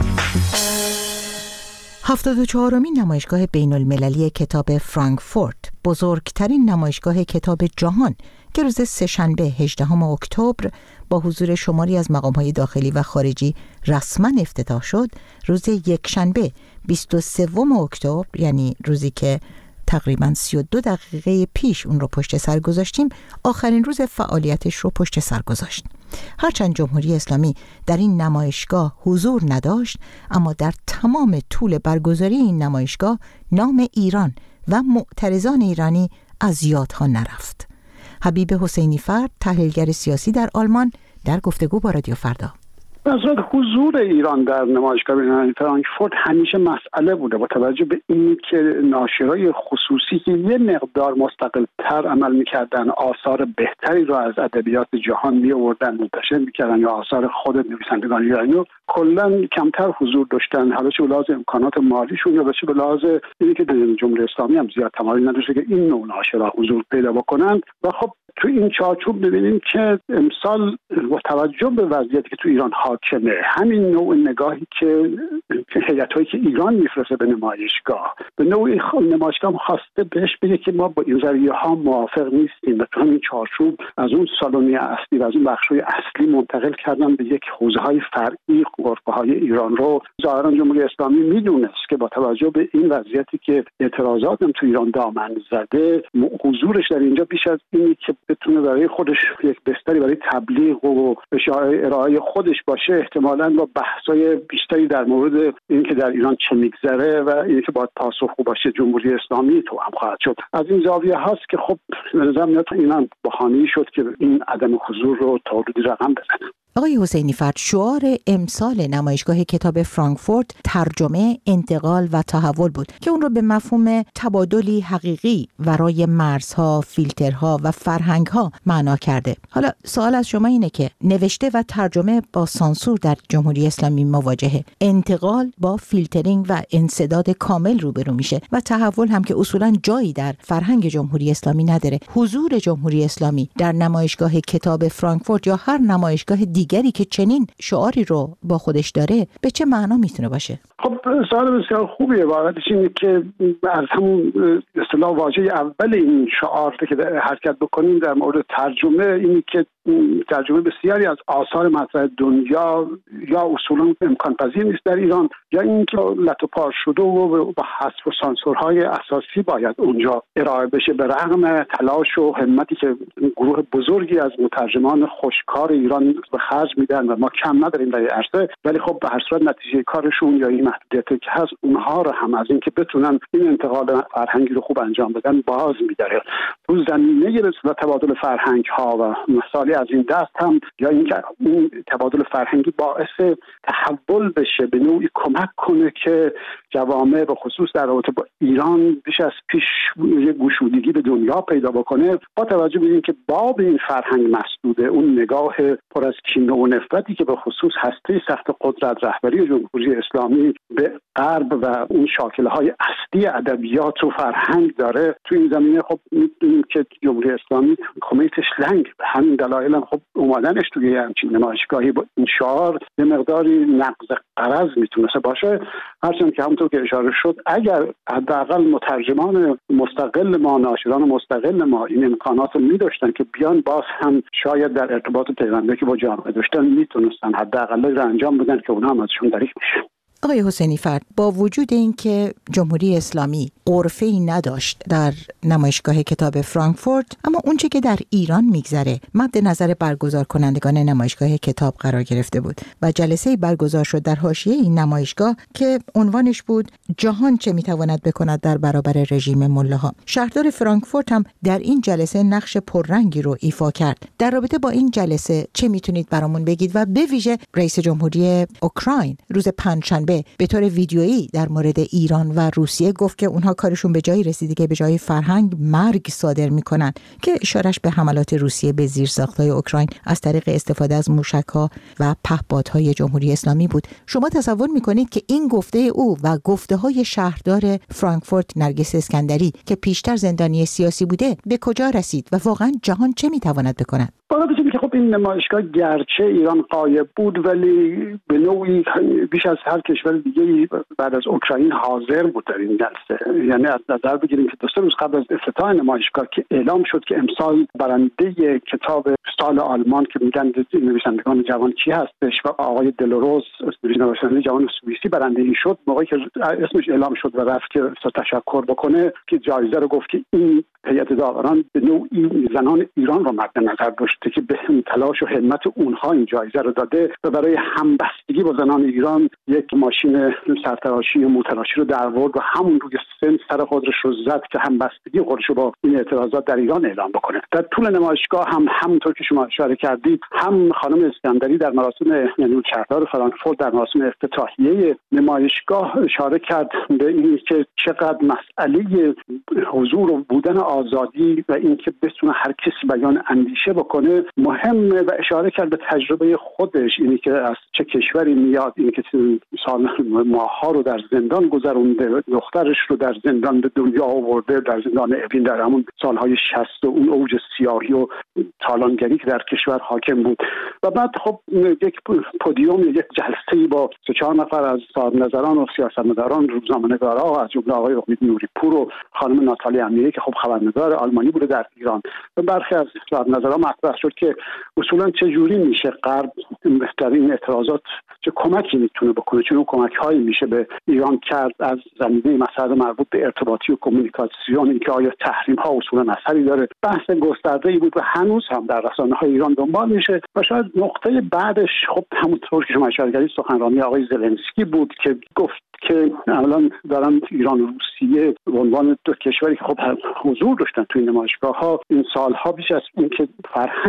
هفتاد و چهارمین نمایشگاه بین المللی کتاب فرانکفورت، بزرگترین نمایشگاه کتاب جهان که روز سه‌شنبه هجدهم اکتبر با حضور شماری از مقام‌های داخلی و خارجی رسما افتتاح شد، روز یکشنبه بیست و سوم اکتبر، یعنی روزی که تقریباً سی و دو دقیقه پیش اون رو پشت سر گذاشتیم، آخرین روز فعالیتش رو پشت سر گذاشت. هرچند جمهوری اسلامی در این نمایشگاه حضور نداشت، اما در تمام طول برگزاری این نمایشگاه نام ایران و معترضان ایرانی از یادها نرفت. حبیب حسینی فرد، تحلیلگر سیاسی در آلمان، در گفتگو با رادیو فردا: از حضور ایران در نمایشگاه بین‌المللی فرانکفورت همیشه مسئله بوده، با توجه به این که ناشرای خصوصی که یه مقدار مستقل‌تر عمل می‌کردن، آثار بهتری رو از ادبیات جهان می‌آوردن منتشر می‌کردن یا آثار خود نویسندگان ایرانی رو کلاً کمتر حضور داشتن، حالا چه به لحاظ امکانات مالیشون یا چه به لحاظ اینی که جمهوری اسلامی هم زیاد تمایل نداشته که این نوع ناشرا حضور پیدا بکنن. و خب تو این چارچوب ببینیم که امسال با توجه به وضعیتی که تو ایران حاکمه، همین نوع نگاهی که هیئت‌هایی که ایران میفرسته به نمایشگاه، به نوعی نمایشگاه خواسته بهش بگه که ما با این ظریه‌ها موافق نیستیم و تو همین چارچوب از اون سالونی اصلی و از اون بخش‌های اصلی منتقل کردن به یک حوزه‌های فرعی غرفه‌های ایران رو. ظاهراً جمهوری اسلامی میدونست که با توجه به این وضعیتی که اعتراضات هم تو ایران دامن زده، حضورش در اینجا بیش از اینی که بتونه برای خودش یک بستری برای تبلیغ و ارائه خودش باشه، احتمالاً با بحث‌های بیشتری در مورد اینکه در ایران چه میگذره و اینکه باید پاسخگو باشه جمهوری اسلامی تو هم خواهد شد. از این زاویه هست که خب به نظر میاد اینا بهانه‌ای شد که این عدم حضور رو تا حدودی رقم بزنه. آقای حسینی فرد، شعار امسال نمایشگاه کتاب فرانکفورت ترجمه، انتقال و تحول بود که اون رو به مفهوم تبادلی حقیقی ورای مرزها، فیلترها و فرهنگها معنا کرده. حالا سوال از شما اینه که نوشته و ترجمه با سانسور در جمهوری اسلامی مواجهه، انتقال با فیلترینگ و انسداد کامل روبرو میشه و تحول هم که اصولاً جایی در فرهنگ جمهوری اسلامی نداره. حضور جمهوری اسلامی در نمایشگاه کتاب فرانکفورت یا هر نمایشگاه دیگری که چنین شعاری رو با خودش داره به چه معنا میتونه باشه؟ خب سوال بسیار خوبیه. واقعیتش اینه که از همون اصطلاح واژه اول این شعار که حرکت بکنیم در مورد ترجمه، اینی که ترجمه بسیاری از آثار مطرح دنیا یا اصولا امکان پذیر نیست در ایران، یا اینکه لت و پار شده و با حذف و سانسورهای اساسی باید اونجا ارائه بشه، به رغم تلاش و همتی که گروه بزرگی از مترجمان خوشکار ایران به خرج میدن و ما کم نداریم در این عرصه. ولی خب به هر صورت نتیجه کارشون یا این محدودیتی که هست اونها رو هم از اینکه بتونن این انتقال فرهنگی رو خوب انجام بدن باز می‌داره. تو زمینه رسل تبادل فرهنگ ها و مثالی از این دست هم، یا اینکه این تبادل فرهنگی باعث تحول بشه، به نوعی کمک کنه که جوامع به خصوص در رابطه با ایران بیش از پیش یه گشودگی به دنیا پیدا بکنه، با توجه به اینکه باب این فرهنگ مسدوده، اون نگاه پر از کینه و نفرتی که به خصوص هسته سخت قدرت رهبری جمهوری اسلامی به غرب و اون شاکله‌های اصلی ادبیات و فرهنگ داره، تو این زمینه خب می‌دونیم که جمهوری اسلامی کمیتش لنگ، به همین دلایل هم خب اومدنش توی همچین نمایشگاهی با این شعار یه مقداری نقض غرض میتونه باشه. هرچند که همونطور که اشاره شد اگر حداقل مترجمان مستقل ما، ناشران مستقل ما این امکانات رو می‌داشتن که بیان، باز هم شاید در ارتباط پیوندی که با جامعه داشتن میتونستن حداقل رو انجام بدن که اونها هم ازشون دریغ میشه. آقای حسینی فرد، با وجود اینکه جمهوری اسلامی عرفه‌ای نداشت در نمایشگاه کتاب فرانکفورت، اما اونچه که در ایران میگذره مد نظر برگزار کنندگان نمایشگاه کتاب قرار گرفته بود و جلسه برگزار شد در حاشیه این نمایشگاه که عنوانش بود جهان چه میتواند بکند در برابر رژیم ملاها. شهردار فرانکفورت هم در این جلسه نقش پررنگی رو ایفا کرد. در رابطه با این جلسه چه میتونید برامون بگید و به ویژه رئیس جمهوری اوکراین روز پنجشنبه به طور ویدیویی در مورد ایران و روسیه گفت که اونها کارشون به جایی رسیده که به جای فرهنگ مرگ صادر میکنن، که اشارش به حملات روسیه به زیرساخت‌های اوکراین از طریق استفاده از موشک‌ها و پهپادهای جمهوری اسلامی بود. شما تصور میکنید که این گفته او و گفته‌های شهردار فرانکفورت نرگس اسکندری که پیشتر زندانی سیاسی بوده به کجا رسید و واقعا جهان چه میتواند بکند؟ باید بگیم که خب این نمایشگاه گرچه ایران غایب بود ولی به نوعی بیش از هر کشور دیگه‌ای بعد از اوکراین حاضر بود در این جلسه. یعنی از نظر بگیریم که دو سه روز قبل از افتتاح نمایشگاه که اعلام شد که امسال برنده کتاب سال آلمان که میگن نویسندگان جوان کی هستش و آقای دلوروز نویسنده جوان سوئیسی برنده این شد، موقعی که اسمش اعلام شد و رفت که تشکر بکنه که جایزه رو گفت که این هیئت داوران به نوعی زنان ایران رو مد نظر داشته که به تلاش و همت اونها این جایزه رو داده و برای همبستگی با زنان ایران یک ماشین سرتراشی و موتراشی رو در آورد و همون روی سن سر خودش رو زد که همبستگی خودش رو با این اعتراضات در ایران اعلام بکنه. در طول نمایشگاه هم همونطور که شما اشاره کردید، هم خانم اسکندری در مراسم یعنی شهردار فرانکفورت در مراسم افتتاحیه نمایشگاه اشاره کرد به این که چقدر مسئله حضور و بودن آزادی و اینکه بتونه هر کسی بیان اندیشه بکنه مهمه و اشاره کرد به تجربه خودش، اینی که از چه کشوری میاد، اینی که سال ماها رو در زندان گذرونده، دخترش رو در زندان به دنیا آورده، در زندان اوین در همون سالهای شصت و اون اوج سیاهی و تالانگری که در کشور حاکم بود. و بعد خب یک پودیوم، یک جلسه‌ای با سه چهار نفر از صاحب‌نظران و سیاستمداران، روزنامه‌نگارا، از جمله آقای امید نوری‌پور و خانم ناتالی امیری که خب خبرنگار آلمانی بوده در ایران، و برخی از صاحب‌نظران مطرح شد که اصولا چه جوری میشه غرب در این اعتراضات چه کمکی میتونه بکنه، چه نوع کمک‌هایی میشه به ایران کرد از زمینه مسائل مربوط به ارتباطی و کمیونیکاسیون، اینکه آیا تحریم‌ها اصولا اثری داره. بحث گسترده‌ای بود و هنوز هم در رسانه‌های ایران دنبال میشه و شاید نقطه بعدش خب همونطور که شما اشاره کردید سخنرانی آقای زلنسکی بود که گفت که الان دارن ایران و روسیه به عنوان دو کشوری که خب حضور داشتن توی نمایشگاه‌ها این سالها بیش از اینکه فرهنگ صادر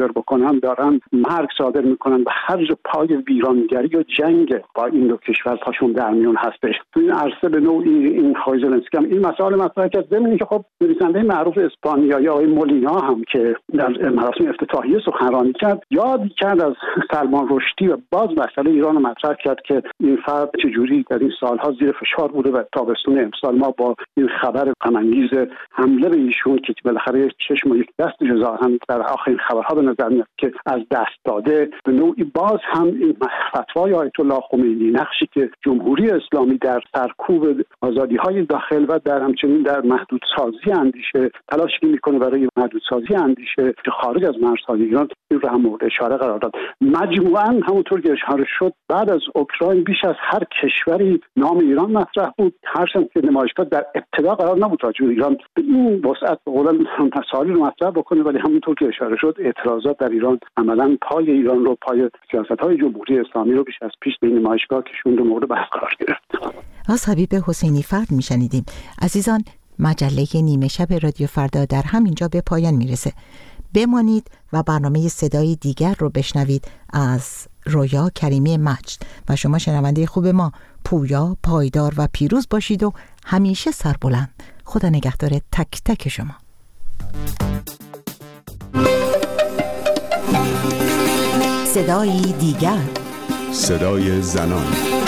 بکنن دارن مرگ صادر میکنن و هر جا پای ویرانگری و جنگ با این دو کشور پاشون در میون هستش. تو این عرصه به نوعی این آقای زلنسکی هم این مسائل مطرح کرد، ضمن که خب نویسنده معروف اسپانیایی آقای مولینا هم که در مراسم افتتاحیه سخنرانی کرد یاد کرد از سلمان رشدی و باز مسئله ایران رو مطرح کرد که این فرد چجوری در این سالها زیر فشار بوده و تابستون امسال ما با این خبر غم‌انگیز حمله به ایشون که بالاخره چشم و یک دست جزا هم در آخرین خبرها به نظر میاد که از دست داده، به نوعی باز هم این فتوای آیت الله خمینی، نقشی که جمهوری اسلامی در سرکوب آزادی‌های داخل و در همچنین در محدودسازی اندیشه تلاشی میکنه برای محدودسازی اندیشه که خارج از مرزهای ایران، این رو هم مورد اشاره قرار داد. مجموعاً همونطور که اشاره شد بعد از اوکراین بیش از هر کشوری نام ایران مطرح بود، هرچند که نمایشگاه در ابتدا قرار نبود راجع به ایران به این وسعت به قول مسائلی رو مطرح بکنه، ولی همونطور که اشاره شد اعتراضات در ایران عملاً پای ایران رو، پای سیاست‌های جمهوری اسلامی رو بیش از پیش به این نمایشگاه کشوند و مورد بحث قرار گرفت. از حبیب حسینی فرد میشنیدیم. عزیزان، مجله نیمه شب رادیو فردا در همینجا به پایان میرسه. بمانید و برنامه صدای دیگر رو بشنوید از رویا کریمی مجد. و شما شنونده خوب ما پویا، پایدار و پیروز باشید و همیشه سربلند. خدا نگهدار تک تک شما. صدای دیگر، صدای زنان.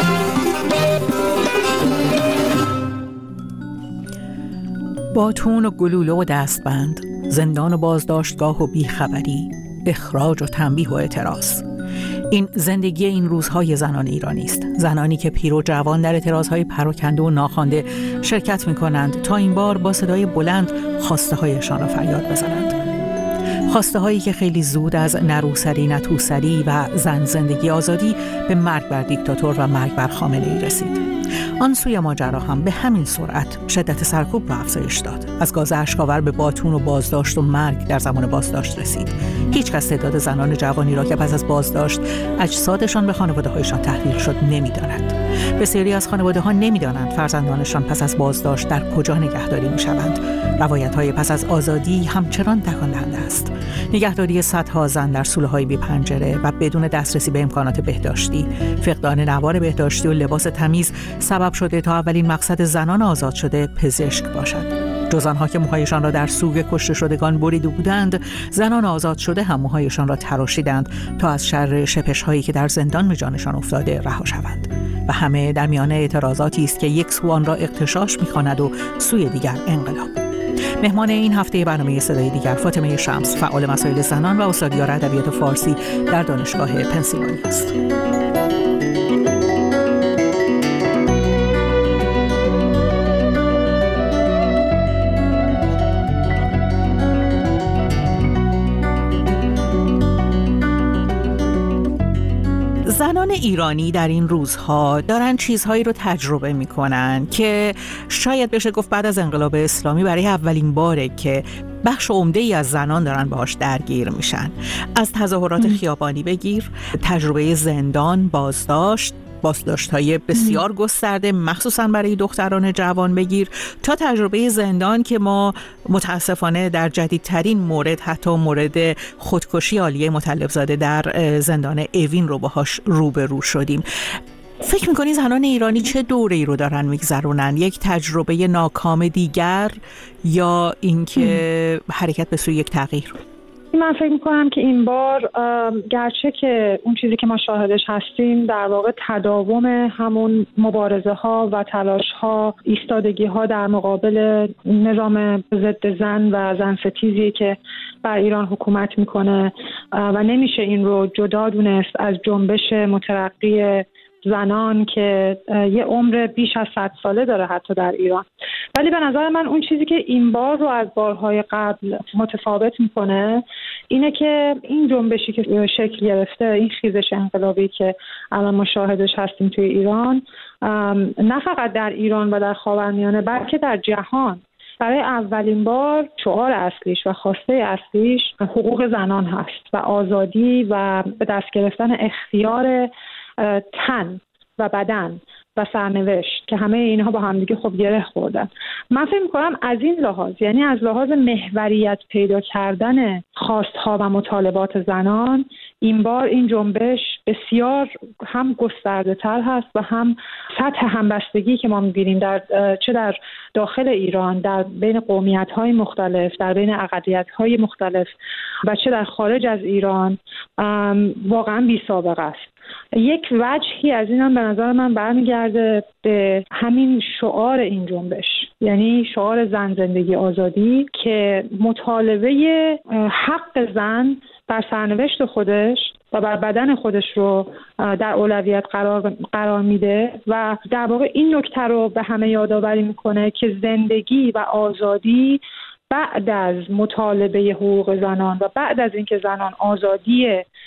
باتون و گلوله و دستبند، زندان و بازداشتگاه و بیخبری، اخراج و تنبیه و اعتراض. این زندگی این روزهای زنان ایرانی است. زنانی که پیر و جوان در اعتراضهای پراکنده و ناخوانده شرکت می‌کنند تا این بار با صدای بلند خواسته هایشان را فریاد بزنند. خواسته هایی که خیلی زود از نروسری نتوسری و زن زندگی آزادی به مرگ بر دیکتاتور و مرگ بر خامنه‌ای رسید. آن سوی ماجرا هم به همین سرعت شدت سرکوب و افزایش داد. از گاز اشک‌آور به باتون و بازداشت و مرگ در زمان بازداشت رسید. هیچ کس تعداد زنان جوانی را که پس از بازداشت اجسادشان به خانواده‌هایشان تحویل شد نمی‌داند. بسیاری از خانواده‌ها نمی‌دانند فرزندانشان پس از بازداشت در کجا نگهداری می‌شوند. روایت‌های پس از آزادی همچنان تکان دهنده است. نگهداری صدها زن در سوله‌های بی پنجره و بدون دسترسی به امکانات بهداشتی، فقدان نوار بهداشتی و لباس تمیز سبب شده تا اولین مقصد زنان آزاد شده پزشک باشد. جز آنها که موهایشان را در سوگ کشته شدگان بریده بودند، زنان آزاد شده هم موهایشان را تراشیدند تا از شر شپش‌هایی که در زندان به جانشان افتاده رها شوند. و همه در میان اعتراضاتی است که یک سو آن را اغتشاش می‌خواند و سوی دیگر انقلاب. مهمان این هفته برنامه صدای دیگر فاطمه شمس، فعال مسائل زنان و استادیار ادبیات فارسی در دانشگاه پنسیلوانیا است. زنان ایرانی در این روزها دارن چیزهایی رو تجربه میکنن که شاید بشه گفت بعد از انقلاب اسلامی برای اولین باره که بخش عمده‌ای از زنان دارن باهاش درگیر میشن. از تظاهرات خیابانی بگیر، تجربه زندان، بازداشت، بازداشت‌های بسیار گسترده مخصوصاً برای دختران جوان بگیر، تا تجربه زندان که ما متاسفانه در جدیدترین مورد حتی مورد خودکشی عالیه مطلب‌زاده در زندان اوین رو باهاش روبرو شدیم. فکر می‌کنی زنان ایرانی چه دوره‌ای رو دارن می‌گذرونن؟ یک تجربه ناکام دیگر یا اینکه حرکت به سوی یک تغییر؟ من فکر میکنم که این بار گرچه که اون چیزی که ما شاهدش هستیم در واقع تداوم همون مبارزه ها و تلاش ها، ایستادگی ها در مقابل نظام ضد زن و زن ستیزی که بر ایران حکومت میکنه و نمیشه این رو جدا دونست از جنبش مترقی زنان که یه عمر بیش از صد ساله داره حتی در ایران. ولی به نظر من اون چیزی که این بار رو از بارهای قبل متفاوت میکنه اینه که این جنبشی که شکل گرفته، این خیزش انقلابی که الان ما شاهدش هستیم توی ایران، نه فقط در ایران و در خاورمیانه بلکه در جهان برای اولین بار شعار اصلیش و خواسته اصلیش حقوق زنان هست و آزادی و به دست گرفتن اختیار تن و بدن و سرنوشت که همه اینها با همدیگه خب گره خوردن. من فکر می‌کنم از این لحاظ، یعنی از لحاظ محوریت پیدا کردن خواست‌ها و مطالبات زنان، این بار این جنبش بسیار هم گسترده‌تر هست و هم سطح همبستگی که ما می‌بینیم در چه در داخل ایران، در بین قومیت‌های مختلف، در بین اقلیت‌های مختلف و چه در خارج از ایران واقعا بی‌سابقه است. یک وجهی از این هم به نظر من برمیگرده به همین شعار این جنبش، یعنی شعار زن زندگی آزادی که مطالبه حق زن بر سرنوشت خودش و بر بدن خودش رو در اولویت قرار قرار میده و در واقع این نکته رو به همه یادآوری میکنه که زندگی و آزادی بعد از مطالبه حقوق زنان و بعد از اینکه زنان آزادی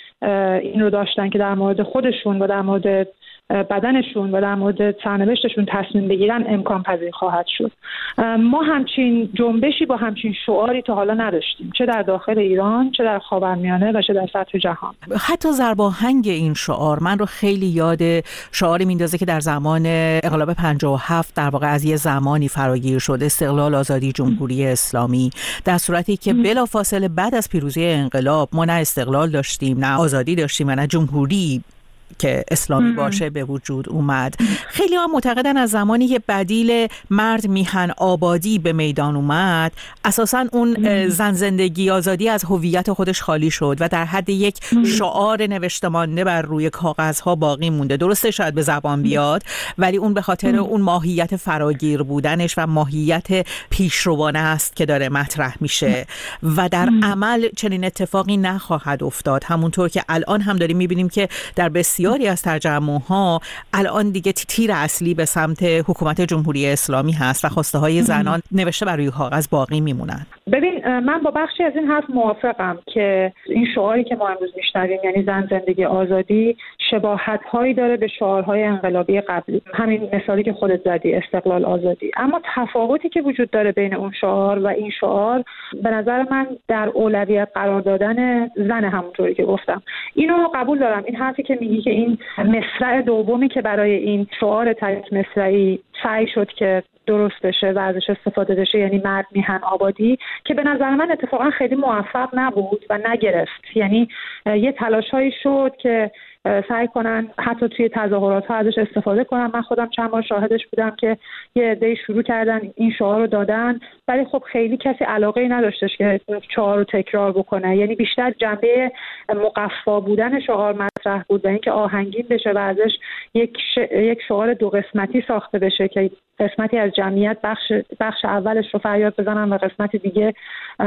این رو داشتن که در مورد خودشون و در مورد بدنشون و در مورد سرنوشتشون تصمیم بگیرن امکان پذیر خواهد شد. ما همچین جنبشی با همچین شعاری تا حالا نداشتیم، چه در داخل ایران، چه در خاورمیانه و چه در سطح جهان. حتی ضرباهنگ این شعار من رو خیلی یاد شعاری میندازه که در زمان انقلاب پنجاه و هفت در واقع از یه زمانی فراگیر شد، استقلال، آزادی، جمهوری اسلامی، در صورتی که بلافاصله بعد از پیروزی انقلاب ما نه استقلال داشتیم، نه آزادی داشتیم و نه جمهوری که اسلامی باشه به وجود اومد. خیلی ها معتقدن از زمانی که بدیل مرد میهن آبادی به میدان اومد، اساساً اون زن زندگی آزادی از هویت خودش خالی شد و در حد یک شعار نوشته مانده بر روی کاغذها باقی مونده. درسته شاید به زبان بیاد، ولی اون به خاطر اون ماهیت فراگیر بودنش و ماهیت پیشروانه است که داره مطرح میشه و در عمل چنین اتفاقی نخواهد افتاد. همونطور که الان هم داریم میبینیم که در بسیاری از تجمع‌ها الان دیگه تیر اصلی به سمت حکومت جمهوری اسلامی هست و خواسته های زنان نوشته بر روی کاغذ باقی میمونن. ببین، من با بخشی از این حرف موافقم که این شعاری که ما امروز میشنویم، یعنی زن زندگی آزادی، شباهت‌هایی داره به شعارهای انقلابی قبلی، همین مثالی که خودت زدی، استقلال، آزادی. اما تفاوتی که وجود داره بین اون شعار و این شعار به نظر من در اولویت قرار دادن زن، همونطوری که گفتم. اینو قبول دارم، این حرفی که میگی که این مصرع دومی که برای این شعار تک مصرعی سعی شد که درست بشه و ازش استفاده بشه، یعنی مرد میهن آبادی، که به نظر من اتفاقا خیلی موفق نبود و نگرفت. یعنی یه تلاش‌هایی شد که سعی کنن حتی توی تظاهرات ها ازش استفاده کنن. من خودم چند بار شاهدش بودم که یه عده‌ای شروع کردن این شعار رو دادن، ولی خب خیلی کسی علاقه‌ای نداشتش که شعار رو تکرار بکنه. یعنی بیشتر جنبه مقفا بودن شعار مطرح بود و اینکه آهنگین بشه و ازش یک ش... یک شعار دو قسمتی ساخته بشه که قسمتی از جمعیت بخش بخش اولش رو فریاد بزنن و قسمت دیگه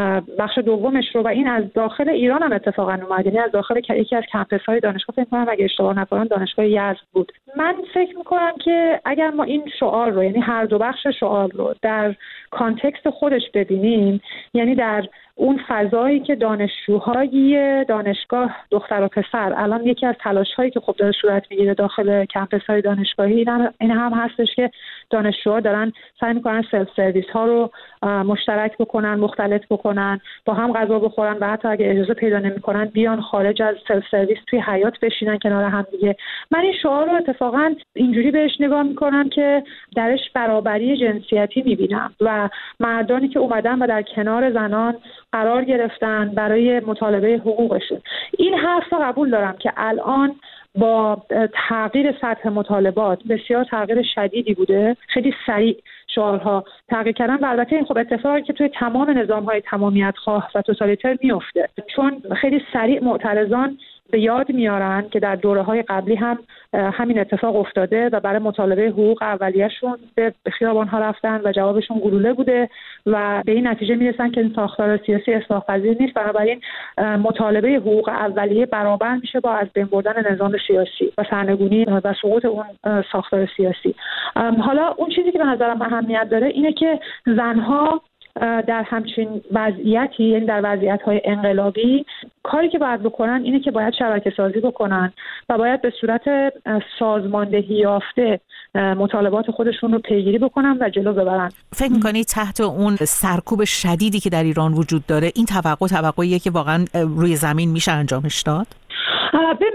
بخش دومش رو. و این از داخل ایران هم اتفاقا اومد، یعنی از داخل یکی از کمپس‌های دانشگاه، فکر کنم اگه اشتباه نکنم دانشگاه یزد بود. من فکر می‌کنم که اگر ما این شعار رو، یعنی هر دو بخش شعار رو در کانتکست خودش ببینیم، یعنی در اون فضایی که دانشجوهای دانشگاه دختر و پسر، الان یکی از تلاش‌هایی که خب داره صورت میگیره داخل کمپس‌های دانشگاهی این هم هستش که دانشجوها دارن سعی می‌کنن سلف سرویس ها رو مشترک بکنن، مختلط بکنن، با هم غذا بخورن و حتی اگه اجازه پیدا نمی‌کنن بیان خارج از سلف سرویس توی حیاط بشینن کنار هم دیگه. من این شعار رو اتفاقا اینجوری بهش نگاه می‌کنم که درش برابری جنسیتی می‌بینم و مردانی که اومدن و در کنار زنان قرار گرفتن برای مطالبه حقوقشون. این حرف رو قبول دارم که الان با تغییر سطح مطالبات بسیار تغییر شدیدی بوده، خیلی سریع شعارها تغییر کردن و البته این خب اتفاقی که توی تمام نظام‌های تمامیت خواه و توتالیتر میفته، چون خیلی سریع معترضان به یاد میارن که در دوره‌های قبلی هم همین اتفاق افتاده و برای مطالبه حقوق اولیه‌شون به خیابان‌ها رفتن و جوابشون گلوله بوده و به این نتیجه میرسن که این ساختار سیاسی اصلاح پذیر نیست. بنابراین مطالبه حقوق اولیه برابر میشه با از بین بردن نظام سیاسی و سرنگونی و سقوط اون ساختار سیاسی. حالا اون چیزی که به نظرم اهمیت داره اینه که زنها در همچین وضعیتی، یعنی در وضعیت‌های انقلابی، کاری که باید بکنن اینه که باید شبکه سازی بکنن و باید به صورت سازماندهی یافته مطالبات خودشون رو پیگیری بکنن و جلو ببرن. فکر می‌کنی تحت اون سرکوب شدیدی که در ایران وجود داره این توقع توقعیه که واقعا روی زمین میشه انجامش داد؟ به من فکر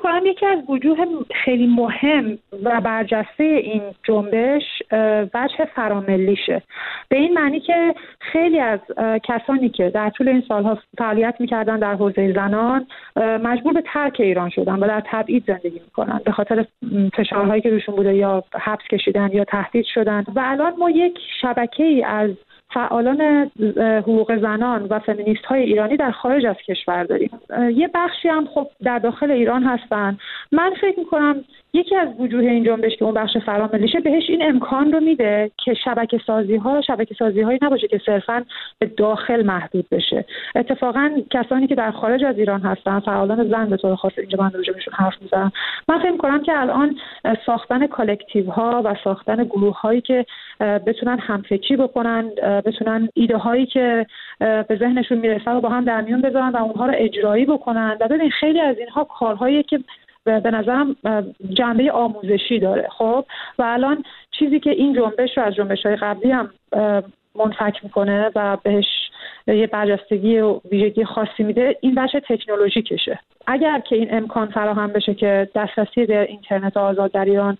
می‌کنم یکی از وجوه خیلی مهم و برجسته این جنبش وجه فراملیشه، به این معنی که خیلی از کسانی که در طول این سالها فعالیت می‌کردن در حوزه زنان مجبور به ترک ایران شدن و در تبعید زندگی می‌کنن به خاطر فشارهایی که روشون بوده، یا حبس کشیدن یا تهدید شدن. و الان ما یک شبکه‌ای از فعالان حقوق زنان و فمینیست های ایرانی در خارج از کشور داریم. یه بخشی هم خب در داخل ایران هستن. من فکر میکنم یکی از وجوه این جنبش که اون بخش فراملیشه بهش این امکان رو میده که شبکه سازی ها شبکه سازی هایی نباشه که صرفاً به داخل محدود بشه. اتفاقاً کسانی که در خارج از ایران هستن، فعالان زن به طور خاص، اینجا من راجعشون حرف میزنم، من فکر میکنم که الان ساختن کالکتیو ها و ساختن گروه هایی که بتونن همفکری بکنن، بتونن ایده هایی که به ذهنشون میرسه رو با هم در میون بذارن و اونها رو اجرایی بکنن. و ببین خیلی از اینها کارهایی که به نظرم جنبه آموزشی داره. خب و الان چیزی که این جنبش رو از جنبش‌های قبلی هم منفک میکنه و بهش یه برجستگی و ویژگی خاصی میده، این بچه تکنولوژیکشه. اگر که این امکان فراهم بشه که دسترسی به اینترنت آزاد در ایران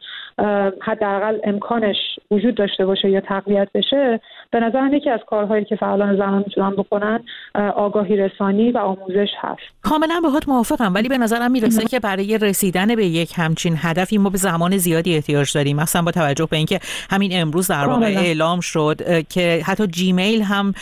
حداقل امکانش وجود داشته باشه یا تقویت بشه، به نظرم یکی از کارهایی که فعالان زنان میتونن بکنن آگاهی رسانی و آموزش هست. کاملا باهات موافقم، ولی به نظرم میرسه که برای رسیدن به یک همچین هدفی ما به زمان زیادی احتیاج داریم، مثلا با توجه به اینکه همین امروز در واقع اعلام شد که حتی جیمیل هم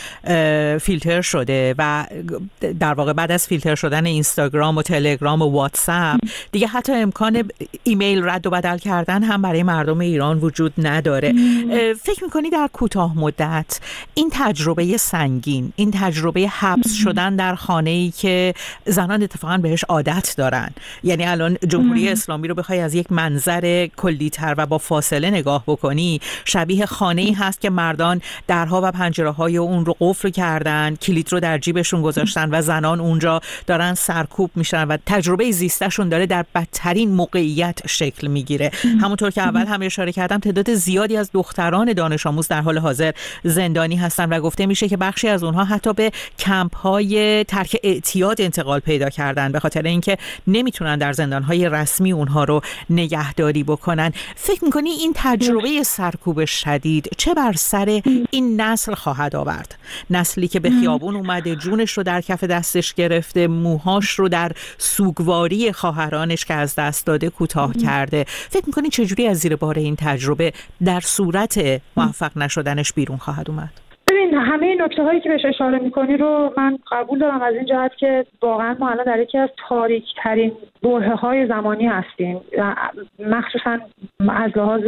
فیلتر شده و در واقع بعد از فیلتر شدن اینستاگرام و تلگرام و واتساپ دیگه حتی امکان ایمیل رد و بدل کردن هم برای مردم ایران وجود نداره. فکر میکنی در کوتاه مدت این تجربه سنگین، این تجربه حبس شدن در خانه‌ای که زنان اتفاقا بهش عادت دارن، یعنی الان جمهوری اسلامی رو بخوای از یک منظر کلی‌تر و با فاصله نگاه بکنی، شبیه خانه‌ای هست که مردان درها و پنجره‌های اون رو قفل کردن، کلید رو در جیبشون گذاشتن و زنان اونجا دارن سرکوب میشن و تجربه زیستشون داره در بدترین موقعیت شکل میگیره. همونطور که اول هم اشاره کردم، تعداد زیادی از دختران دانش آموز در حال حاضر زندانی هستن و گفته میشه که بخشی از اونها حتی به کمپ‌های ترک اعتیاد انتقال پیدا کردن به خاطر اینکه نمیتونن در زندان‌های رسمی اونها رو نگهداری بکنن. فکر می‌کنی این تجربه سرکوب شدید چه بر سر این نسل خواهد آورد؟ نسلی که به خیابون اومده، جونش رو در کف دستش گرفته، موهاش رو در سوگواری خواهرانش که از دست داده کوتاه کرده. فکر می‌کنی چجوری از زیر بار این تجربه در صورت موفق نشدنش بیرون خواهد اومد؟ ببین همه این نکته‌هایی که بهش اشاره می‌کنی رو من قبول دارم از این جهت که واقعا ما الان در یکی از تاریک‌ترین برهه‌های زمانی هستیم، مخصوصاً از لحاظ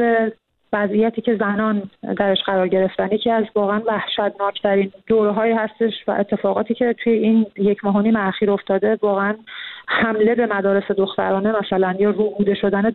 وضعیتی که زنان درش قرار گرفتن. یکی از واقعا وحشتناکترین دوره‌هایی هستش و اتفاقاتی که توی این یک ماه و نیم اخیر افتاده، واقعا حمله به مدارس دخترانه مثلا، یا ربوده شدن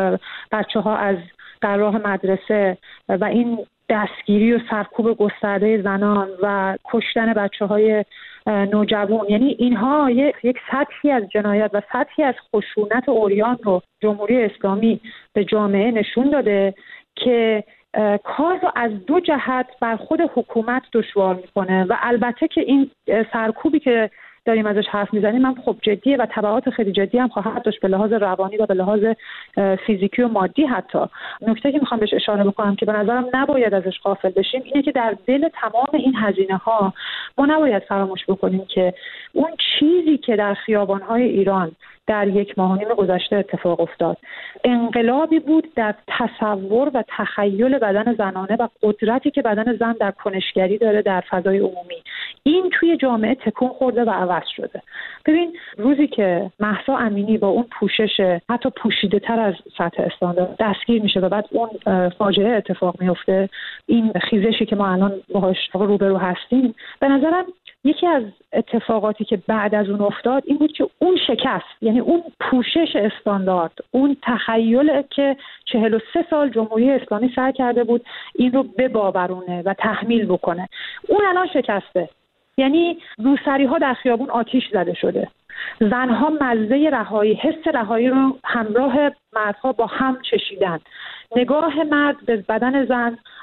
بچه‌ها از در راه مدرسه و این دستگیری و سرکوب گسترده زنان و کشتن بچه‌های نوجوان، یعنی اینها یک سطحی از جنایت و سطحی از خشونت عریان رو جمهوری اسلامی به جامعه نشون داده که کار رو از دو جهت بر خود حکومت دشوار میکنه. و البته که این سرکوبی که داریم ازش حرف میزنیم هم خب جدیه و تبعات خیلی جدی هم خواهد داشت به لحاظ روانی و به لحاظ فیزیکی و مادی. حتی نکته که میخوام بهش اشاره بکنم که به نظرم نباید ازش غافل بشیم اینه که در دل تمام این هزینه ها ما نباید فراموش بکنیم که اون چیزی که در خیابان‌های ایران در یک ماه و نیم گذشته اتفاق افتاد انقلابی بود در تصور و تخیل بدن زنانه و قدرتی که بدن زن در کنشگری داره در فضای عمومی. این توی جامعه تکون خورده و عوض شده. ببین روزی که مهسا امینی با اون پوشش حتی پوشیده تر از سطح استاندارد دستگیر میشه و بعد اون فاجعه اتفاق میفته، این خیزشی که ما الان باهاش روبرو هستیم، به نظرم یکی از اتفاقاتی که بعد از اون افتاد این بود که اون شکست، یعنی اون پوشش استاندارد، اون تخیل که چهل و سه سال جمهوری اسلامی سعی کرده بود این رو بباورونه و تحمیل بکنه، اون الان شکسته. یعنی روسری ها در خیابون آتیش زده شده، زنها مزه رهایی، حس رهایی رو همراه مردها با هم چشیدن، نگاه مرد به بدن زن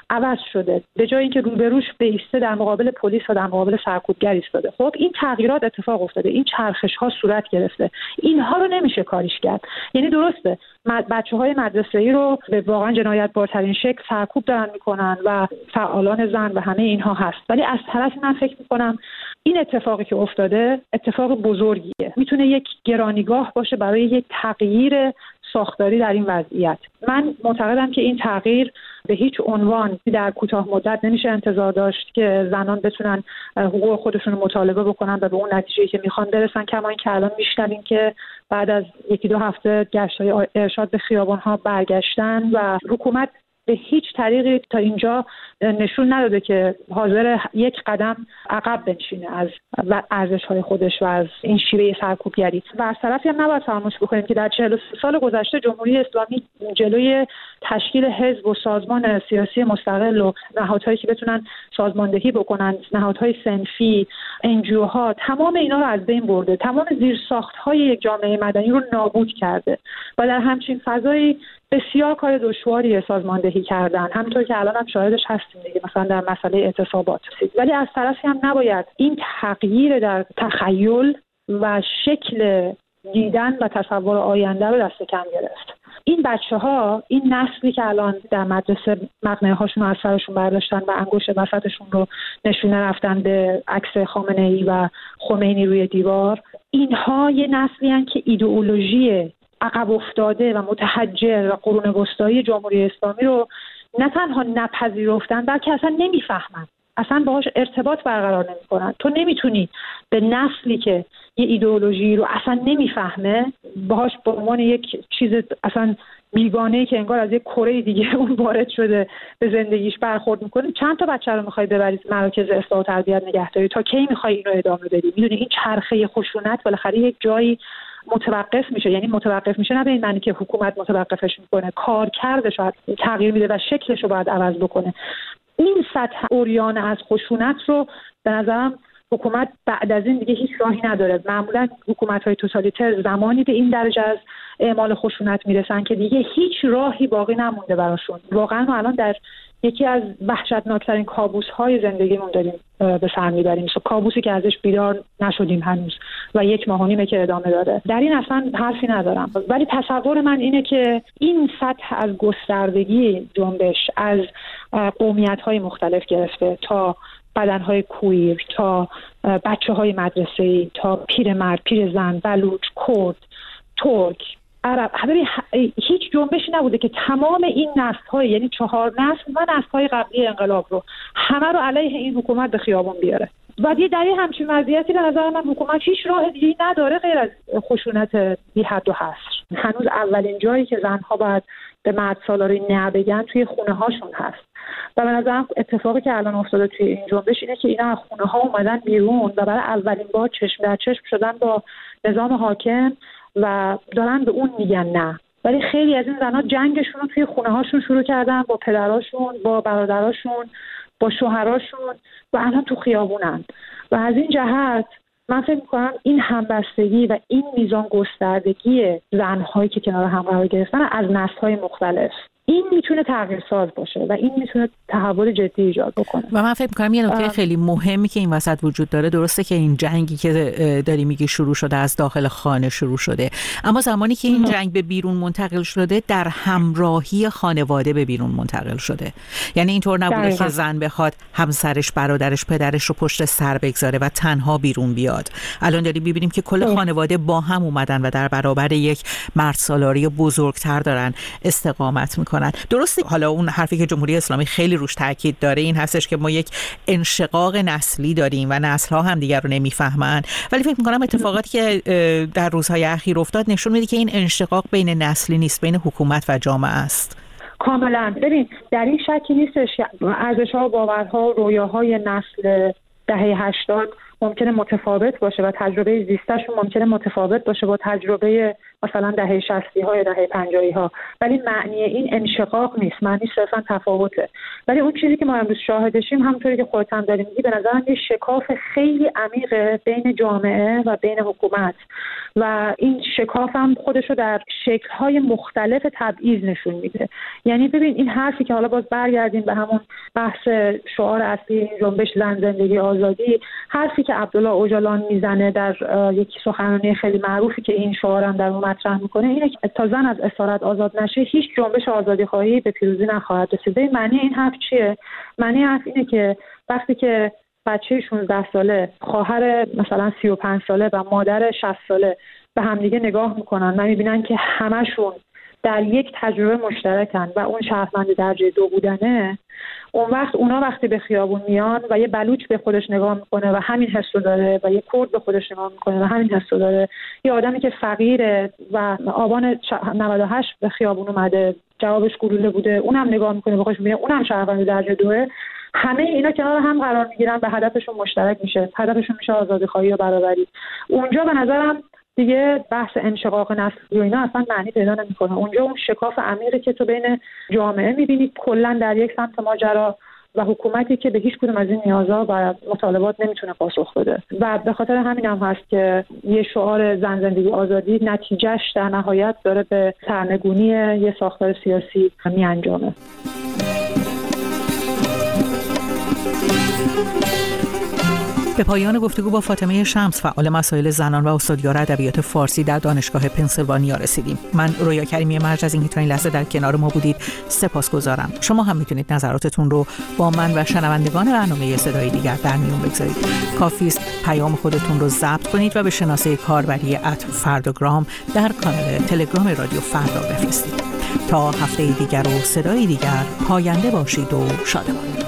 عوض شده. به جای اینکه روبروش بیسته در مقابل پلیس و در مقابل سرکوبگر ایستاده. خب این تغییرات اتفاق افتاده، این چرخش ها صورت گرفته. اینها رو نمیشه کاریش کرد. یعنی درسته بچه‌های مدرسه‌ای رو به واقعا جنایت‌بارترین شکل سرکوب دارن میکنن و فعالان زن و همه اینها هست، ولی از طرف من فکر میکنم این اتفاقی که افتاده اتفاق بزرگیه، میتونه یک گرانیگاه باشه برای یک تغییر ساختاری در این وضعیت. من معتقدم که این تغییر به هیچ عنوان در کوتاه مدت نمیشه انتظار داشت که زنان بتونن حقوق خودشون رو مطالبه بکنن و به اون نتیجه‌ای که میخوان برسن، کما اینکه الان میشنویم که بعد از یکی دو هفته گشت‌های ارشاد به خیابان‌ها برگشتن و حکومت به هیچ طریقی تا اینجا نشون نداده که حاضر یک قدم عقب بنشینه از ارزش‌های خودش و از این شیوه سرکوبگری. و از طرفی هم نباید فراموش بکنیم که در چهل و سه سال گذشته جمهوری اسلامی جلوی تشکیل حزب و سازمان سیاسی مستقل و نهادهایی که بتونن سازماندهی بکنن، نهادهای صنفی، انجیوها، تمام اینا رو از بین برده، تمام زیرساخت‌های یک جامعه مدنی رو نابود کرده و در همچین فضایی بسیار کار دشواری سازماندهی کردن، همونطور که الان هم شاهدش هستیم دیگه، مثلا در مسئله اعتصابات. ولی از طرفی هم نباید این تغییر در تخیل و شکل دیدن و تصور آینده رو دست کم گرفت. این بچه‌ها، این نسلی که الان در مدرسه مقنعه هاشون رو از سرشون برداشتن و انگشت وسطشون رو نشونه رفتن به عکس خامنه‌ای و خمینی روی دیوار، اینها یه نسلی هستن که ایدئولوژی عقب افتاده و متحجر و قرون وسطایی جمهوری اسلامی رو نه تنها نپذیرفتن بلکه اصلا نمیفهمن، اصلا باهاش ارتباط برقرار نمیکنن. تو نمیتونی به نسلی که یه ایدئولوژی رو اصلا نمیفهمه باهاش به عنوان یک چیز اصلا بیگانه‌ای که انگار از یک کره دیگه اون وارد شده به زندگیش برخورد میکنه. چند تا بچه رو میخوای ببرید مراکز اصلاح و تربیت نگهداری؟ تا کی میخوای اینو ادامه بدی؟ میدونی این چرخه خشونت بالاخره یک جایی متوقف میشه. یعنی متوقف میشه نه به این معنی که حکومت متوقفش میکنه، کارکردش رو تغییر میده و شکلش رو باید عوض بکنه. این سطح عریان از خشونت رو به نظرم حکومت بعد از این دیگه هیچ راهی نداره. معمولا حکومت‌های توتالیتر زمانی به این درجه از اعمال خشونت میرسن که دیگه هیچ راهی باقی نمونده براشون. واقعا ما الان در یکی از وحشتناکترین کابوس‌های زندگیمون داریم به سر میبریم، کابوسی که ازش بیدار نشدیم هنوز و یک ماه و نیمه که ادامه داره. در این اصلا حرفی ندارم، ولی تصور من اینه که این سطح از گستردگی جنبش از قومیت‌های مختلف گرفته تا بدنهای کویر، تا بچه‌های مدرسه‌ای، تا پیرمرد، پیرزن، بلوچ، کرد، ترک، عرب، هیچ جنبشی نبوده که تمام این نسل‌های، یعنی چهار نسل و نسل‌های قبلی انقلاب رو همه رو علیه این حکومت به خیابان بیاره. و دیگه در این همچین وضعیتی به نظر من حکومت هیچ راه دیگه‌ای نداره غیر از خشونت بی حد و حصر. هنوز اولین جایی که زن‌ها باید به مرد سالاری نه بگن توی خونه‌هاشون هست. و به نظرم اتفاقی که الان افتاده توی این جنبش اینه که اینا از خونه‌ها اومدن بیرون و برای اولین بار چشم در چشم شدن با نظام حاکم و دارن به اون میگن نه. ولی خیلی از این زن‌ها جنگشون رو توی خونه‌هاشون شروع کردن، با پدراشون، با برادراشون، با شوهراشون، و الان تو خیابونن. و از این جهت من فکر می‌کنم این همبستگی و این میزان گستردگی زن‌هایی که کنار هم قرار گرفتن از نسل‌های مختلف، این میتونه تغییرساز باشه و این میتونه تحول جدی ایجاد بکنه. و من فکر می‌کنم یه نکته خیلی مهمی که این وسط وجود داره، درسته که این جنگی که داری میگی شروع شده از داخل خانه شروع شده، اما زمانی که این جنگ به بیرون منتقل شده در همراهی خانواده به بیرون منتقل شده. یعنی اینطور نبوده دقیقا که زن بخواد همسرش، برادرش، پدرش رو پشت سر بگذاره و تنها بیرون بیاد. الان داریم می‌بینیم که کل خانواده با هم اومدن و در برابر یک مرد سالاری بزرگتر دارن استقامت می‌کنن. درسته حالا اون حرفی که جمهوری اسلامی خیلی روش تاکید داره این هستش که ما یک انشقاق نسلی داریم و نسل‌ها هم دیگر رو نمیفهمن، ولی فکر می‌کنم اتفاقاتی که در روزهای اخیر افتاد نشون میده که این انشقاق بین نسلی نیست، بین حکومت و جامعه است. کاملا. ببین در این شکی نیستش ارزش‌ها، باورها، رویاهای نسل دهه هشتاد ممکنه متفاوت باشه و تجربه زیستشون ممکنه متفاوت باشه با تجربه مثلا دهه شصتی ها یا دهه پنجاهی ها، ولی معنی این انشقاق نیست، معنی صرفا تفاوته. ولی اون چیزی که ما امروز شاهدشیم، همونطوری که خودت هم داری میگی، به نظرم یه شکاف خیلی عمیقه بین جامعه و بین حکومت و این شکاف هم خودشو در شکل‌های مختلف تبعیض نشون میده. یعنی ببین این حرفی که حالا باز برگردیم به همون بحث شعار اصلی جنبش زن زندگی آزادی، حرفی که عبدالله اوجالان میزنه در یکی سخنرانی خیلی معروفی که این شعار هم در اون مطرح میکنه اینه که تا زن از اسارت آزاد نشه هیچ جنبش آزادی خواهی به پیروزی نخواهد رسید. معنی این حرف چیه؟ معنی حرف اینه که وقتی که بچه شانزده ساله، خواهر مثلا سی و پنج ساله و مادر شصت ساله به همدیگه نگاه میکنن و میبینن که همشون در یک تجربه مشترکن و اون شهروند درجه دو بودنه، اون وقت اونا وقتی به خیابون میان و یه بلوچ به خودش نگاه میکنه و همین حسو داره و یه کرد به خودش نگاه میکنه و همین حسو داره، یه آدمی که فقیره و آبان نود و هشت به خیابون اومده جوابش گلوله بوده اونم نگاه میکنه به خودش میگه اونم شهروند درجه دوه، همه اینا کنار هم قرار میگیرن به هدفشون مشترک میشه، هدفشون میشه آزادی‌خواهی و برابری. اونجا به نظرم دیگه بحث انشقاق نسلی و اینا اصلا معنی پیدا نمیکنه. اونجا اون شکاف عمیقی که تو بین جامعه میبینی کلا در یک سمت ماجرا و حکومتی که به هیچ کدوم از این نیازها و مطالبات نمیتونه پاسخ بده و به خاطر همین هم هست که یه شعار زن زندگی آزادی نتیجهش در نهایت داره به سرنگونی یه ساختار سیاسی میانجامه. به پایان گفتگو با فاطمه شمس، فعال مسائل زنان و استادیار ادبیات فارسی در دانشگاه پنسیلوانیا رسیدیم. من رویا کریمی مرج از اینکه تا این لحظه در کنار ما بودید سپاسگزارم. شما هم میتونید نظراتتون رو با من و شنوندگان برنامه صدای دیگر در میون بگذارید. کافی است پیام خودتون رو ضبط کنید و به شناسه کاربری ات فرداگرام در کانال تلگرام رادیو فردا بفرستید. تا هفته دیگر و صدای دیگر، پاینده باشید و شادمان.